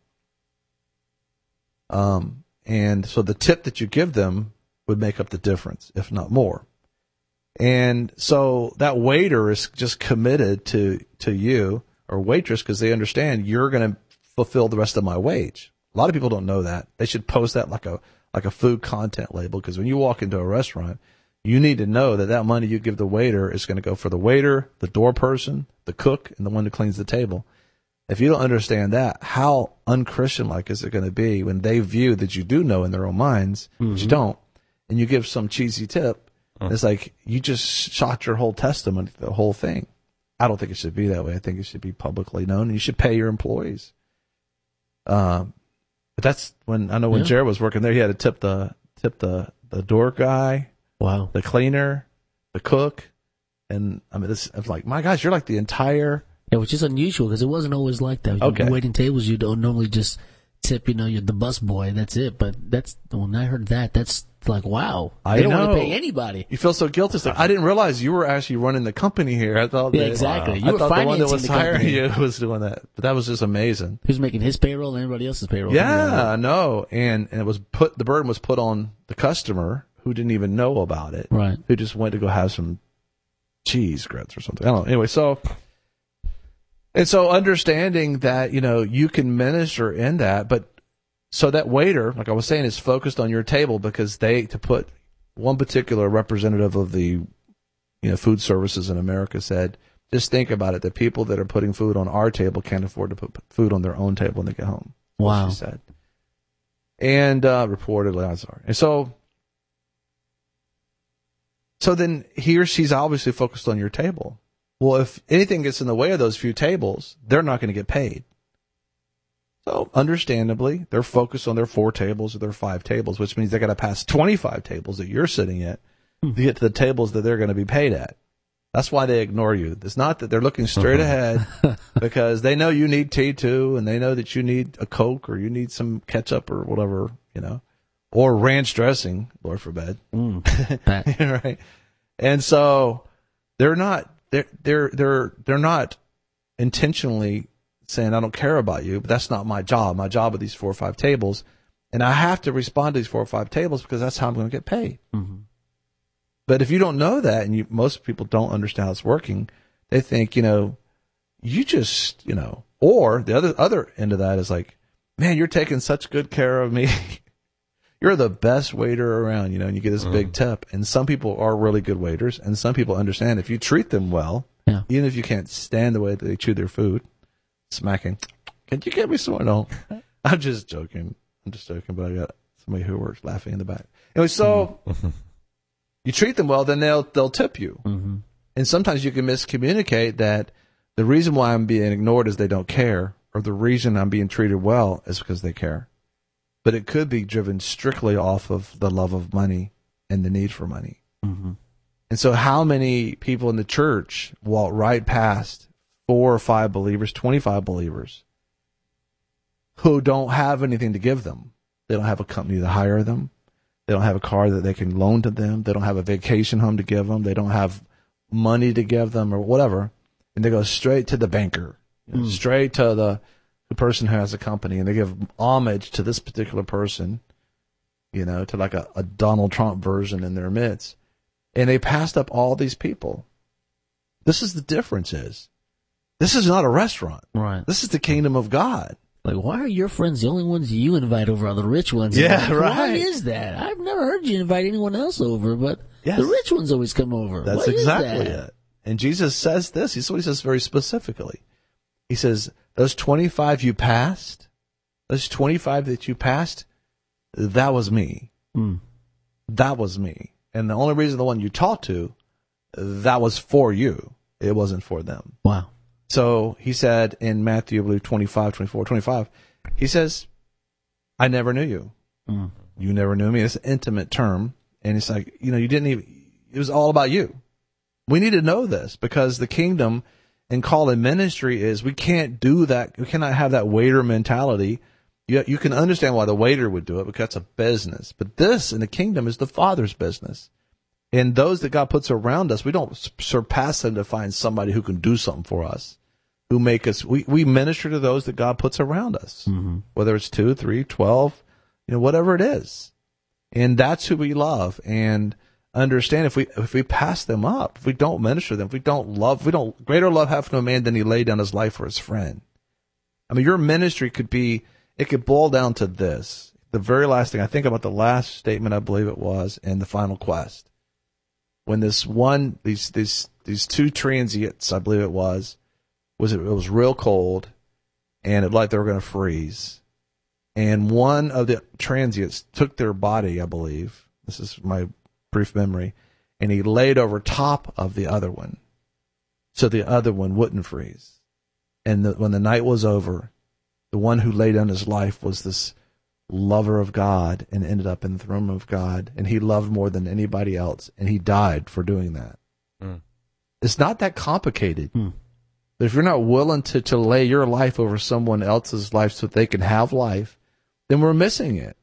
Um, And so the tip that you give them would make up the difference, if not more. And so that waiter is just committed to, to you or waitress because they understand you're going to fulfill the rest of my wage. A lot of people don't know that. They should post that like a, like a food content label because when you walk into a restaurant, you need to know that that money you give the waiter is going to go for the waiter, the door person, the cook, and the one who cleans the table. If you don't understand that, how unchristian-like is it going to be when they view that you do know in their own minds, mm-hmm. but you don't, and you give some cheesy tip? Mm-hmm. It's like you just shot your whole testimony, the whole thing. I don't think it should be that way. I think it should be publicly known, and you should pay your employees. Um, but that's when I know when yeah. Jared was working there, he had to tip the tip the, the door guy, wow, the cleaner, the cook, and I mean, this. I was like, my gosh, you're like the entire. Yeah, which is unusual because it wasn't always like that. Okay. Waiting tables, you don't normally just tip, you know, you're the bus boy. That's it. But that's when I heard that, that's like, wow. I they don't know. want to pay anybody. You feel so guilty. It's like, I didn't realize you were actually running the company here. I thought yeah, that, exactly. Wow. You I were thought the one that was the hiring company. you was doing that. But that was just amazing. He was making his payroll and everybody else's payroll. Yeah, no. And, and it was put, the burden was put on the customer who didn't even know about it. Right. Who just went to go have some cheese grits or something. I don't know. Anyway, so. And so understanding that, you know, you can minister in that, but so that waiter, like I was saying, is focused on your table because they, to put one particular representative of the, you know, food services in America said, just think about it. The people that are putting food on our table can't afford to put food on their own table when they get home. Wow. She said. And, uh, reportedly, I'm sorry. And so, so then he or she's obviously focused on your table. Well, if anything gets in the way of those few tables, they're not going to get paid. So, understandably, they're focused on their four tables or their five tables, which means they got to pass twenty-five tables that you're sitting at to get to the tables that they're going to be paid at. That's why they ignore you. It's not that they're looking straight ahead because they know you need tea too, and they know that you need a Coke or you need some ketchup or whatever, you know, or ranch dressing, Lord forbid. Mm, right? And so they're not. They're they're they're they're not intentionally saying I don't care about you, but that's not my job. My job are these four or five tables, and I have to respond to these four or five tables because that's how I'm going to get paid. Mm-hmm. But if you don't know that, and you, most people don't understand how it's working, they think you know, you just you know, or the other other end of that is like, man, you're taking such good care of me. you're the best waiter around, you know, and you get this mm. big tip. And some people are really good waiters, and some people understand if you treat them well, yeah. even if you can't stand the way that they chew their food, smacking, can you get me some? No, I'm just joking. I'm just joking, but I got somebody who works laughing in the back. Anyway, so mm-hmm. you treat them well, then they'll they'll tip you. Mm-hmm. And sometimes you can miscommunicate that the reason why I'm being ignored is they don't care, or the reason I'm being treated well is because they care. But it could be driven strictly off of the love of money and the need for money. Mm-hmm. And so how many people in the church walk right past four or five believers, twenty-five believers, who don't have anything to give them? They don't have a company to hire them. They don't have a car that they can loan to them. They don't have a vacation home to give them. They don't have money to give them or whatever. And they go straight to the banker, you know, mm. straight to the, the person who has a company, and they give homage to this particular person, you know, to like a, a Donald Trump version in their midst. And they passed up all these people. This is the difference is, this is not a restaurant. Right. This is the kingdom of God. Like, why are your friends the only ones you invite over, are the rich ones? Yeah, like, right. Why is that? I've never heard you invite anyone else over, but yes. the rich ones always come over. That's why exactly is that? it. And Jesus says this. This is what he says very specifically. He says, those twenty-five you passed, those twenty-five that you passed, that was me. Mm. That was me. And the only reason the one you talked to, that was for you. It wasn't for them. Wow. So he said in Matthew, I believe, twenty-five, twenty-four, twenty-five, he says, I never knew you. Mm. You never knew me. It's an intimate term. And it's like, you know, you didn't even, it was all about you. We need to know this because the kingdom and call in ministry is we can't do that. We cannot have that waiter mentality. You, you can understand why the waiter would do it because it's a business. But this in the kingdom is the Father's business. And those that God puts around us, we don't surpass them to find somebody who can do something for us, who make us, we, we minister to those that God puts around us, mm-hmm. whether it's two, three, twelve, you know, whatever it is. And that's who we love. And understand if we if we pass them up, if we don't minister them, if we don't love, if we don't, greater love hath no man than he laid down his life for his friend. I mean, your ministry could be, it could boil down to this. The very last thing, I think about the last statement, I believe it was, in the final quest. When this one, these these these two transients, I believe it was, was it, it was real cold, and it looked like they were going to freeze. And one of the transients took their body, I believe, this is my brief memory, and he laid over top of the other one, so the other one wouldn't freeze. And the, when the night was over, the one who laid down his life was this lover of God and ended up in the throne of God, and he loved more than anybody else, and he died for doing that. Mm. It's not that complicated. Mm. But if you're not willing to, to lay your life over someone else's life so that they can have life, then we're missing it.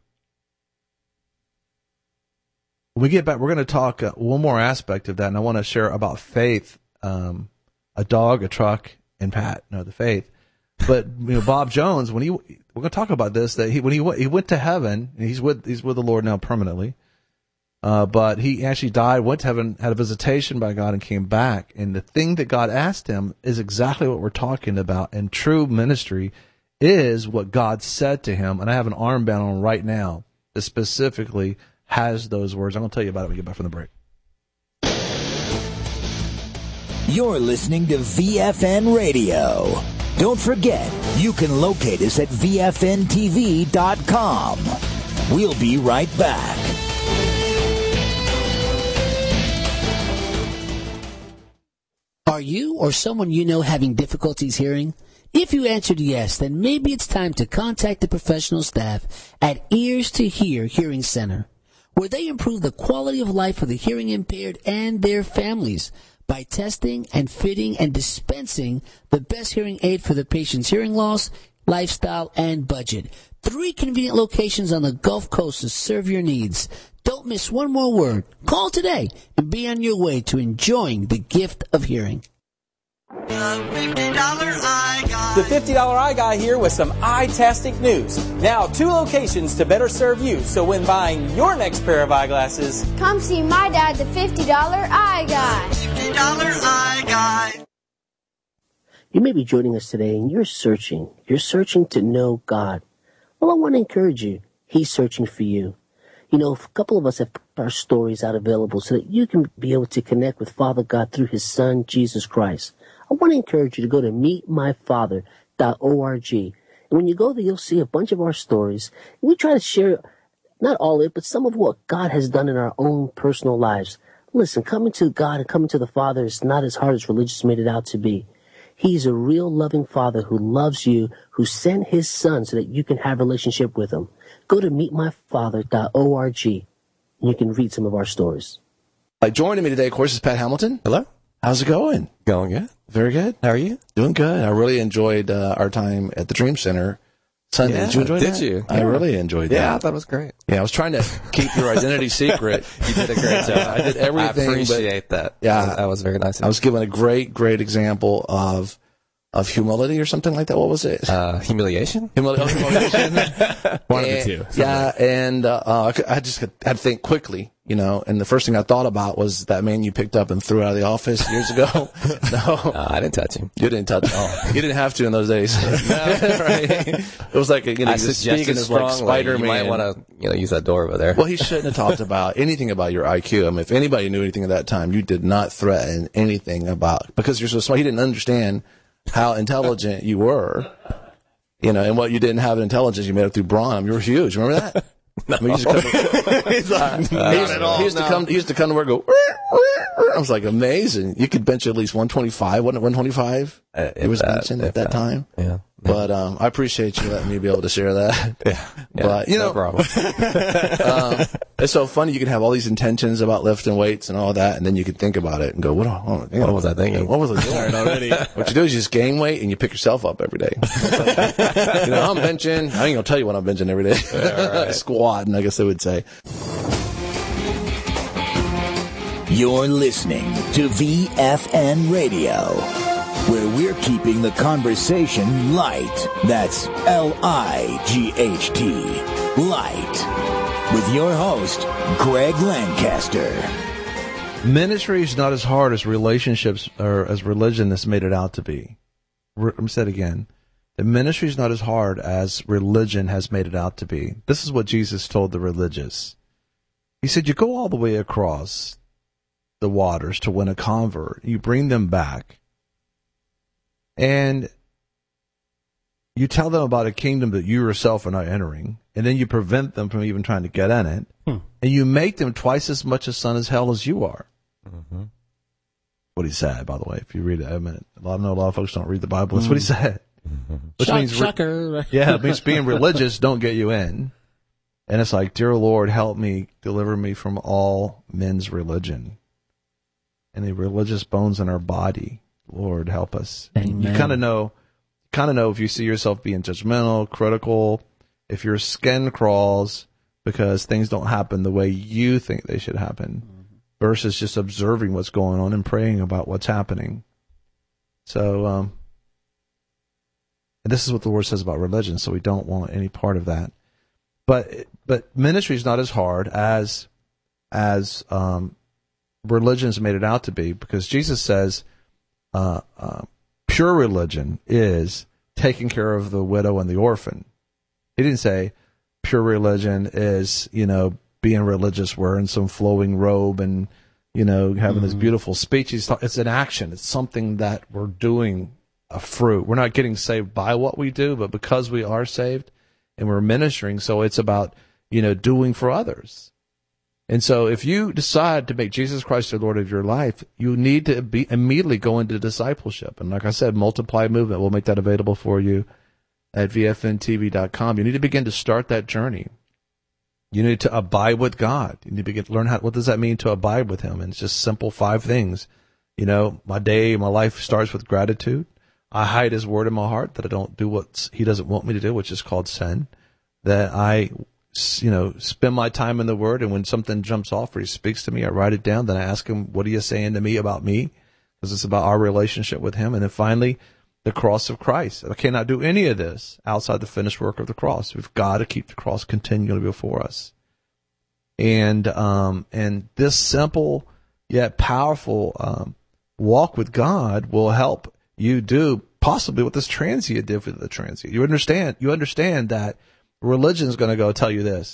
When we get back, we're going to talk uh, one more aspect of that, and I want to share about faith, um, a dog, a truck, and Pat. No, the faith. But you know, Bob Jones, when he, we're going to talk about this, that he when he went, he went to heaven, and he's with he's with the Lord now permanently. Uh, but he actually died, went to heaven, had a visitation by God, and came back. And the thing that God asked him is exactly what we're talking about. And true ministry is what God said to him. And I have an armband on right now that specifically has those words. I'm going to tell you about it when we get back from the break. You're listening to V F N Radio. Don't forget, you can locate us at V F N T V dot com. We'll be right back. Are you or someone you know having difficulties hearing? If you answered yes, then maybe it's time to contact the professional staff at Ears to Hear Hearing Center, where they improve the quality of life for the hearing impaired and their families by testing and fitting and dispensing the best hearing aid for the patient's hearing loss, lifestyle, and budget. Three convenient locations on the Gulf Coast to serve your needs. Don't miss one more word. Call today and be on your way to enjoying the gift of hearing. The fifty dollar Eye Guy. The fifty dollar Eye Guy here with some eye-tastic news. Now, two locations to better serve you, so when buying your next pair of eyeglasses, come see my dad, the fifty dollar Eye Guy. fifty dollar Eye Guy. You may be joining us today and you're searching. You're searching to know God. Well, I want to encourage you. He's searching for you. You know, a couple of us have put our stories out available so that you can be able to connect with Father God through his son, Jesus Christ. I want to encourage you to go to meet my father dot org. And when you go there, you'll see a bunch of our stories. We try to share, not all of it, but some of what God has done in our own personal lives. Listen, coming to God and coming to the Father is not as hard as religious made it out to be. He's a real loving Father who loves you, who sent his son so that you can have a relationship with him. Go to meet my father dot org and you can read some of our stories. Uh, joining me today, of course, is Pat Hamilton. Hello. How's it going? Going good. Very good. How are you? Doing good. I really enjoyed uh, our time at the Dream Center Sunday. Yeah, did you enjoy did that? you? I Yeah. really enjoyed that. Yeah, I thought it was great. Yeah, I was trying to keep your identity secret. You did a great job. I did everything. I appreciate but, that. Yeah, That was very nice. I was given a great, great example of of humility or something like that. What was it? Uh, humiliation? Humili- oh, humiliation. One of the And- two. Yeah, and uh, uh, I just had to think quickly, you know, and the first thing I thought about was that man you picked up and threw out of the office years ago. No. Uh, I didn't touch him. You didn't touch Oh, you didn't have to in those days. Right? It was like, a, you know, I he was suggested speaking as like strongly. Spider-Man. You might want to, you know, use that door over there. Well, he shouldn't have talked about anything about your I Q. I mean, if anybody knew anything at that time, you did not threaten anything about, because you're so smart. He didn't understand how intelligent you were, you know, and what you didn't have in intelligence, you made up through brawn. You were huge. Remember that? No. I mean, he used to come, he's like, Not he used, at all, he used to no. come, he used to come to work and go, I was like, amazing. You could bench at least one twenty-five, wasn't it one twenty-five? Uh, He was that, benching at that that. time. Yeah. But um, I appreciate you letting me be able to share that. Yeah. yeah But, you no know, problem. um, it's so funny. You can have all these intentions about lifting weights and all that, and then you can think about it and go, "What? Oh, you know, What was I thinking?" What was I doing already?" What you do is you just gain weight and you pick yourself up every day. You know, I'm benching. I ain't gonna tell you what I'm benching every day. Yeah, right. Squatting, I guess they would say. You're listening to V F N Radio, where we're keeping the conversation light. That's L I G H T, light. With your host, Greg Lancaster. Ministry is not as hard as relationships or as religion has made it out to be. Let me say it again. The ministry is not as hard as religion has made it out to be. This is what Jesus told the religious. He said, you go all the way across the waters to win a convert. You bring them back. And you tell them about a kingdom that you yourself are not entering. And then you prevent them from even trying to get in it. Hmm. And you make them twice as much a son of hell as you are. Mm-hmm. What he said, by the way, if you read it, I mean, a lot, I know a lot of folks don't read the Bible. That's mm. what he said. Mm-hmm. Which Shock, means, shocker. yeah, it means being religious don't get you in. And it's like, dear Lord, help me, deliver me from all men's religion. Any religious bones in our body. Lord, help us. Amen. You kind of know, kind of know if you see yourself being judgmental, critical, if your skin crawls because things don't happen the way you think they should happen, mm-hmm. versus just observing what's going on and praying about what's happening. So, um, and this is what the Word says about religion, so we don't want any part of that. But but ministry is not as hard as as um, religion's made it out to be, because Jesus says uh, uh, pure religion is taking care of the widow and the orphan. He didn't say pure religion is, you know, being religious, wearing some flowing robe and, you know, having mm-hmm. this beautiful speech. It's, it's an action. It's something that we're doing, a fruit. We're not getting saved by what we do, but because we are saved and we're ministering, so it's about, you know, doing for others. And so if you decide to make Jesus Christ the Lord of your life, you need to be immediately go into discipleship. And like I said, Multiply Movement, we'll make that available for you at V F N T V dot com. You need to begin to start that journey. You need to abide with God. You need to begin to learn how, what does that mean to abide with Him? And it's just simple five things. You know, my day, my life starts with gratitude. I hide His word in my heart that I don't do what He doesn't want me to do, which is called sin. That I, you know, spend my time in the Word, and when something jumps off or He speaks to me, I write it down. Then I ask Him, what are you saying to me about me? Because it's about our relationship with Him. And then finally, the cross of Christ. I cannot do any of this outside the finished work of the cross. We've got to keep the cross continually before us. And um, and this simple yet powerful um, walk with God will help you do possibly what this transient did for the transient. You understand? You understand that religion is going to go tell you this.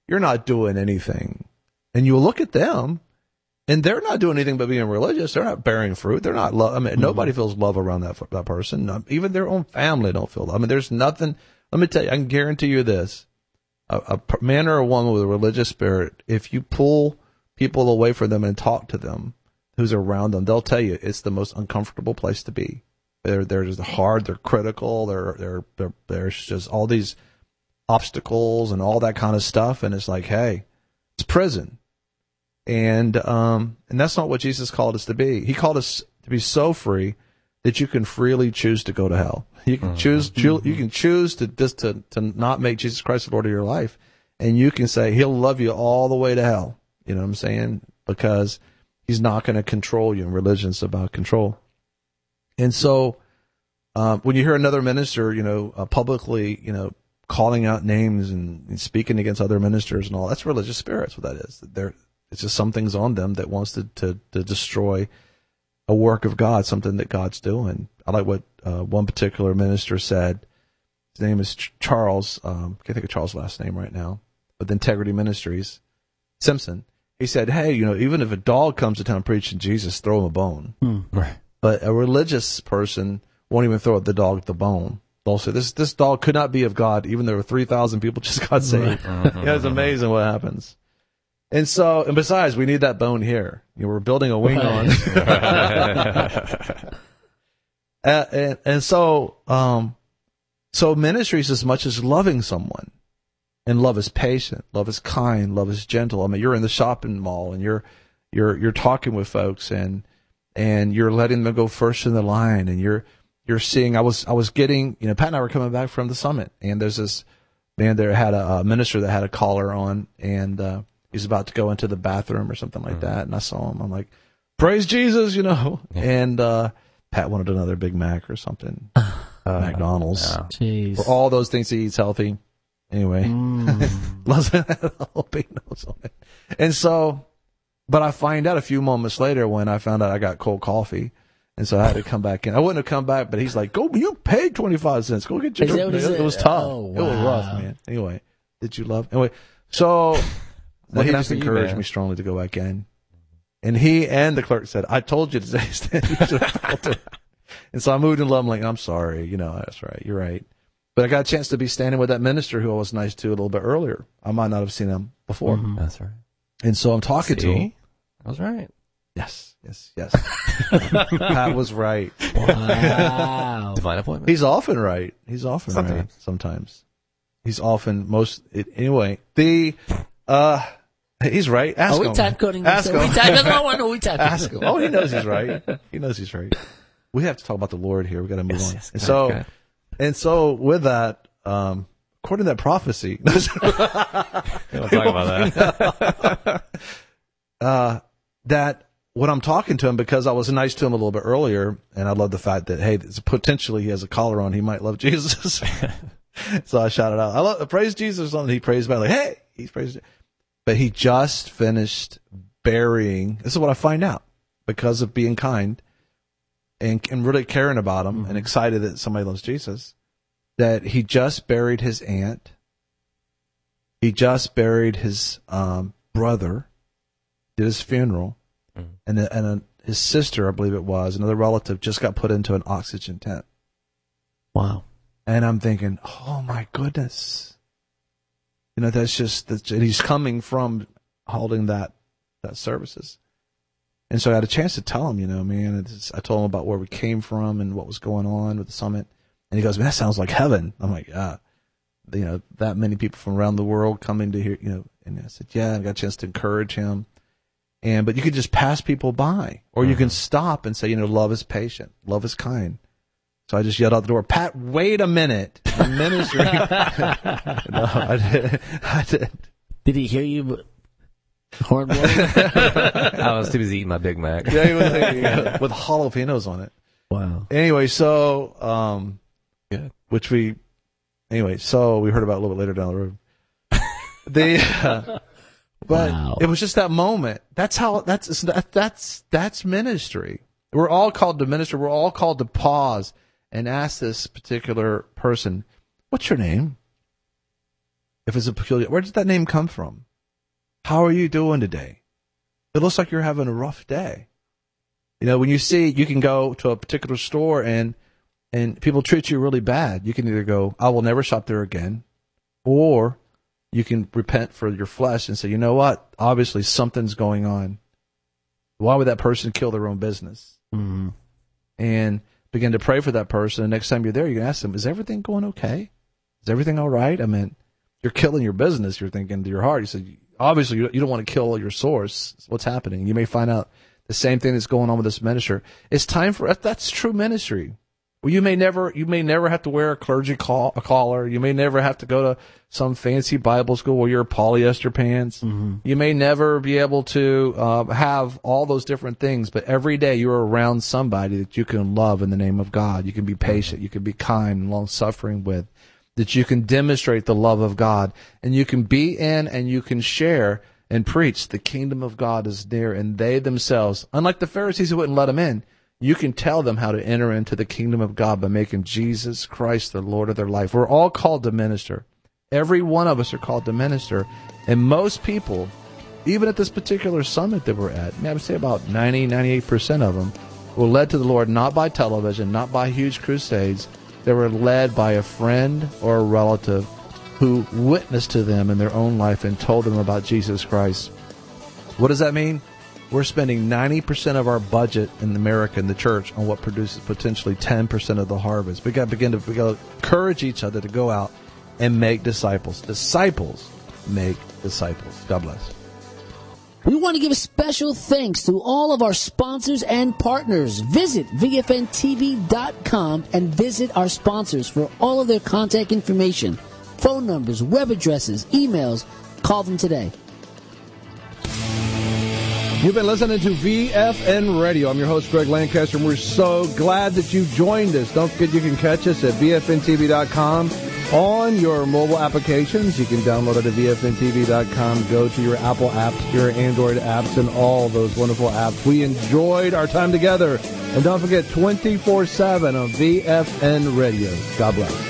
you're not doing anything. And you look at them, and they're not doing anything but being religious. They're not bearing fruit. They're not love. I mean, mm-hmm. nobody feels love around that that person. Not, even their own family don't feel love. I mean, there's nothing. Let me tell you, I can guarantee you this. A, a man or a woman with a religious spirit, if you pull people away from them and talk to them, who's around them, they'll tell you it's the most uncomfortable place to be. They're they're just hard. They're critical. They're they're, they're there's just all these obstacles and all that kind of stuff. And it's like, hey, it's prison. And um and that's not what Jesus called us to be. He called us to be so free that you can freely choose to go to hell. You can mm-hmm. choose choo- you can choose to just to, to not make Jesus Christ the Lord of your life, and you can say he'll love you all the way to hell. You know what I'm saying? Because he's not going to control you, and religion's about control. And so uh, when you hear another minister, you know, uh, publicly, you know, calling out names and, and speaking against other ministers and all, that's religious spirits. What that is, they're It's just something's on them that wants to, to, to destroy a work of God, something that God's doing. I like what uh, one particular minister said. His name is Ch- Charles. Um, I can't think of Charles' last name right now. With Integrity Ministries, Simpson. He said, hey, you know, even if a dog comes to town preaching Jesus, throw him a bone. Mm. Right. But a religious person won't even throw the dog the bone. They'll say, this, this dog could not be of God, even though there were three thousand people just got saved. Right. You know, it's amazing what happens. And so, and besides, we need that bone here. You know, we're building a wing on. uh, and, and so, um, so ministry is as much as loving someone. And love is patient. Love is kind. Love is gentle. I mean, you're in the shopping mall and you're, you're, you're talking with folks and, and you're letting them go first in the line. And you're, you're seeing, I was, I was getting, you know, Pat and I were coming back from the summit, and there's this man there had a, a minister that had a collar on, and, uh, he's about to go into the bathroom or something like mm-hmm. that. And I saw him. I'm like, praise Jesus, you know. Yeah. And uh, Pat wanted another Big Mac or something. Uh, McDonald's. Yeah. Jeez. For all those things he eats healthy. Anyway. Mm. And so, but I find out a few moments later when I found out I got cold coffee. And so I had to come back in. I wouldn't have come back, but he's like, go, you paid twenty-five cents. Go get your drink. It, it was tough. Oh, wow. It was rough, man. Anyway, did you love? Anyway, so... Well, he just encouraged you, me strongly to go back in. And he and the clerk said, I told you to stay. And so I moved in love. I'm like, I'm sorry. You know, that's right. You're right. But I got a chance to be standing with that minister who I was nice to a little bit earlier. I might not have seen him before. Mm-hmm. That's right. And so I'm talking See? to him. I was right. Yes, yes, yes. Pat was right. Wow. Divine appointment. He's often right. He's often sometimes. right. Sometimes. He's often most, it, anyway, the, uh, he's right. Ask Are we him. time coding? Ask him. We time, no, no, we time Ask him. Oh, he knows he's right. He knows he's right. We have to talk about the Lord here. We got to move yes, on. Yes, and so, okay. and so with that, um, according to that prophecy, we'll talk about that. uh, that when I'm talking to him, because I was nice to him a little bit earlier, and I love the fact that hey, potentially he has a collar on, he might love Jesus. So I shouted out, I love praise Jesus or something. He praised back like, hey, he's praised. But he just finished burying. This is what I find out because of being kind and, and really caring about him mm-hmm. and excited that somebody loves Jesus. That he just buried his aunt. He just buried his um, brother. Did his funeral, mm-hmm. and the, and a, his sister, I believe it was, another relative, just got put into an oxygen tent. Wow. And I'm thinking, oh my goodness. You know, that's just, that's, and he's coming from holding that, that services. And so I had a chance to tell him, you know, man, it's, I told him about where we came from and what was going on with the summit. And he goes, man, that sounds like heaven. I'm like, yeah, you know, that many people from around the world coming to hear, you know, and I said, yeah, I got a chance to encourage him. And, but you could just pass people by, or mm-hmm. you can stop and say, you know, love is patient, love is kind. So I just yelled out the door, Pat, wait a minute. The ministry. No, I didn't. I didn't. Did he hear you? Horn blowing? I was too busy eating my Big Mac. Yeah, he was yeah, with jalapenos on it. Wow. Anyway, so, um, Good. which we, anyway, so we heard about a little bit later down the road. The, uh, but wow. It was just that moment. That's how, that's, that, that's, that's ministry. We're all called to minister. We're all called to pause. And ask this particular person, what's your name? If it's a peculiar, where did that name come from? How are you doing today? It looks like you're having a rough day. You know, when you see, you can go to a particular store and and people treat you really bad. You can either go, I will never shop there again, or you can repent for your flesh and say, you know what? Obviously, something's going on. Why would that person kill their own business? Mm-hmm. And begin to pray for that person. And next time you're there, you can ask them, is everything going okay? Is everything all right? I mean, you're killing your business. You're thinking to your heart. You said, obviously, you don't want to kill your source. What's happening? You may find out the same thing that's going on with this minister. It's time for that's true ministry. Well, you may never, you may never have to wear a clergy call, a collar. You may never have to go to some fancy Bible school where you're polyester pants. Mm-hmm. You may never be able to uh, have all those different things. But every day you're around somebody that you can love in the name of God. You can be patient. You can be kind and long suffering with. That you can demonstrate the love of God, and you can be in and you can share and preach the kingdom of God is near, and they themselves, unlike the Pharisees who wouldn't let them in, you can tell them how to enter into the kingdom of God by making Jesus Christ the Lord of their life. We're all called to minister. Every one of us are called to minister, and most people, even at this particular summit that we're at, I would say about ninety, ninety-eight percent of them were led to the Lord not by television, not by huge crusades. They were led by a friend or a relative who witnessed to them in their own life and told them about Jesus Christ. What does that mean? We're spending ninety percent of our budget in America in the church on what produces potentially ten percent of the harvest. We got to begin to, we got to encourage each other to go out and make disciples. Disciples make disciples. God bless. We want to give a special thanks to all of our sponsors and partners. Visit V F N T V dot com and visit our sponsors for all of their contact information, phone numbers, web addresses, emails. Call them today. You've been listening to V F N Radio. I'm your host, Greg Lancaster, and we're so glad that you joined us. Don't forget you can catch us at V F N T V dot com. On your mobile applications, you can download it at V F N T V dot com. Go to your Apple apps, your Android apps, and all those wonderful apps. We enjoyed our time together. And don't forget, twenty-four seven on V F N Radio. God bless.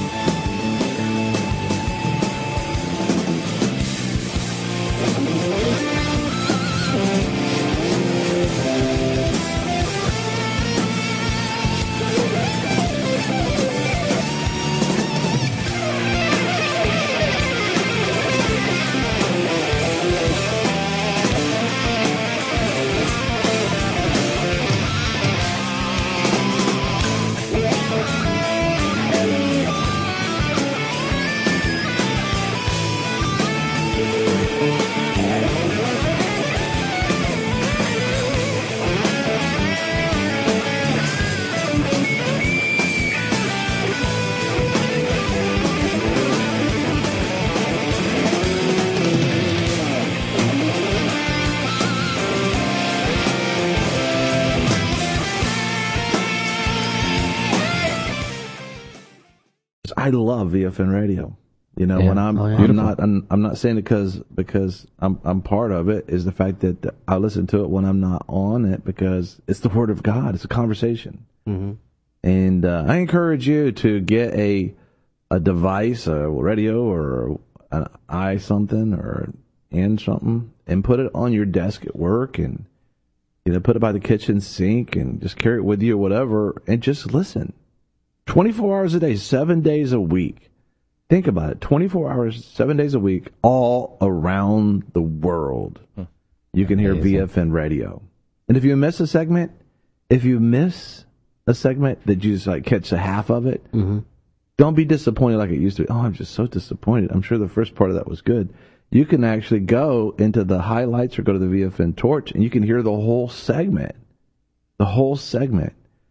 I love V F N Radio. You know, Yeah. when I'm, Oh, yeah. I'm Beautiful. not, I'm, I'm not saying it because because I'm, I'm part of it. Is the fact that I listen to it when I'm not on it because it's the Word of God. It's a conversation, Mm-hmm. and uh, I encourage you to get a a device, a radio, or an i something, or and something, and put it on your desk at work, and you know, put it by the kitchen sink, and just carry it with you, or whatever, and just listen. twenty-four hours a day, seven days a week. Think about it. twenty-four hours, seven days a week, all around the world. Huh. You can hear Amazing. V F N Radio. And if you miss a segment, if you miss a segment that you just like catch a half of it, Mm-hmm. don't be disappointed like it used to be. Oh, I'm just so disappointed. I'm sure the first part of that was good. You can actually go into the highlights or go to the V F N Torch, and you can hear the whole segment. The whole segment.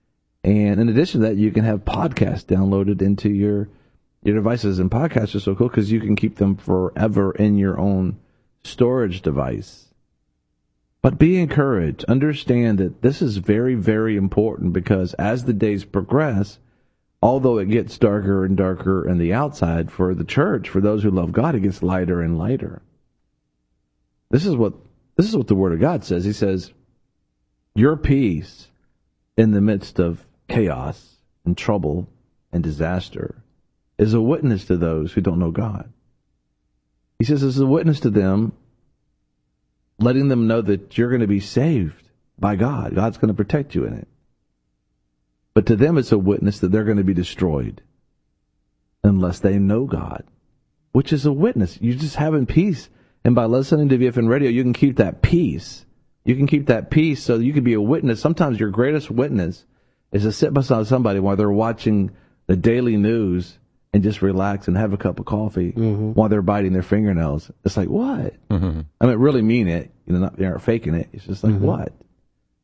And in addition to that, you can have podcasts downloaded into your your devices. And podcasts are so cool because you can keep them forever in your own storage device. But be encouraged. Understand that this is very, very important because as the days progress, although it gets darker and darker on the outside for the church, for those who love God, it gets lighter and lighter. This is what this is what the Word of God says. He says, your peace in the midst of chaos and trouble and disaster is a witness to those who don't know God. He says it's a witness to them, letting them know that you're going to be saved by God. God's going to protect you in it. But to them, it's a witness that they're going to be destroyed unless they know God, which is a witness. You're just having peace. And by listening to V F N Radio, you can keep that peace. You can keep that peace so you can be a witness. Sometimes your greatest witness is to sit beside somebody while they're watching the daily news and just relax and have a cup of coffee mm-hmm. while they're biting their fingernails. It's like, what? Mm-hmm. I mean, really mean it. You know, not, they aren't faking it. It's just like, mm-hmm. what?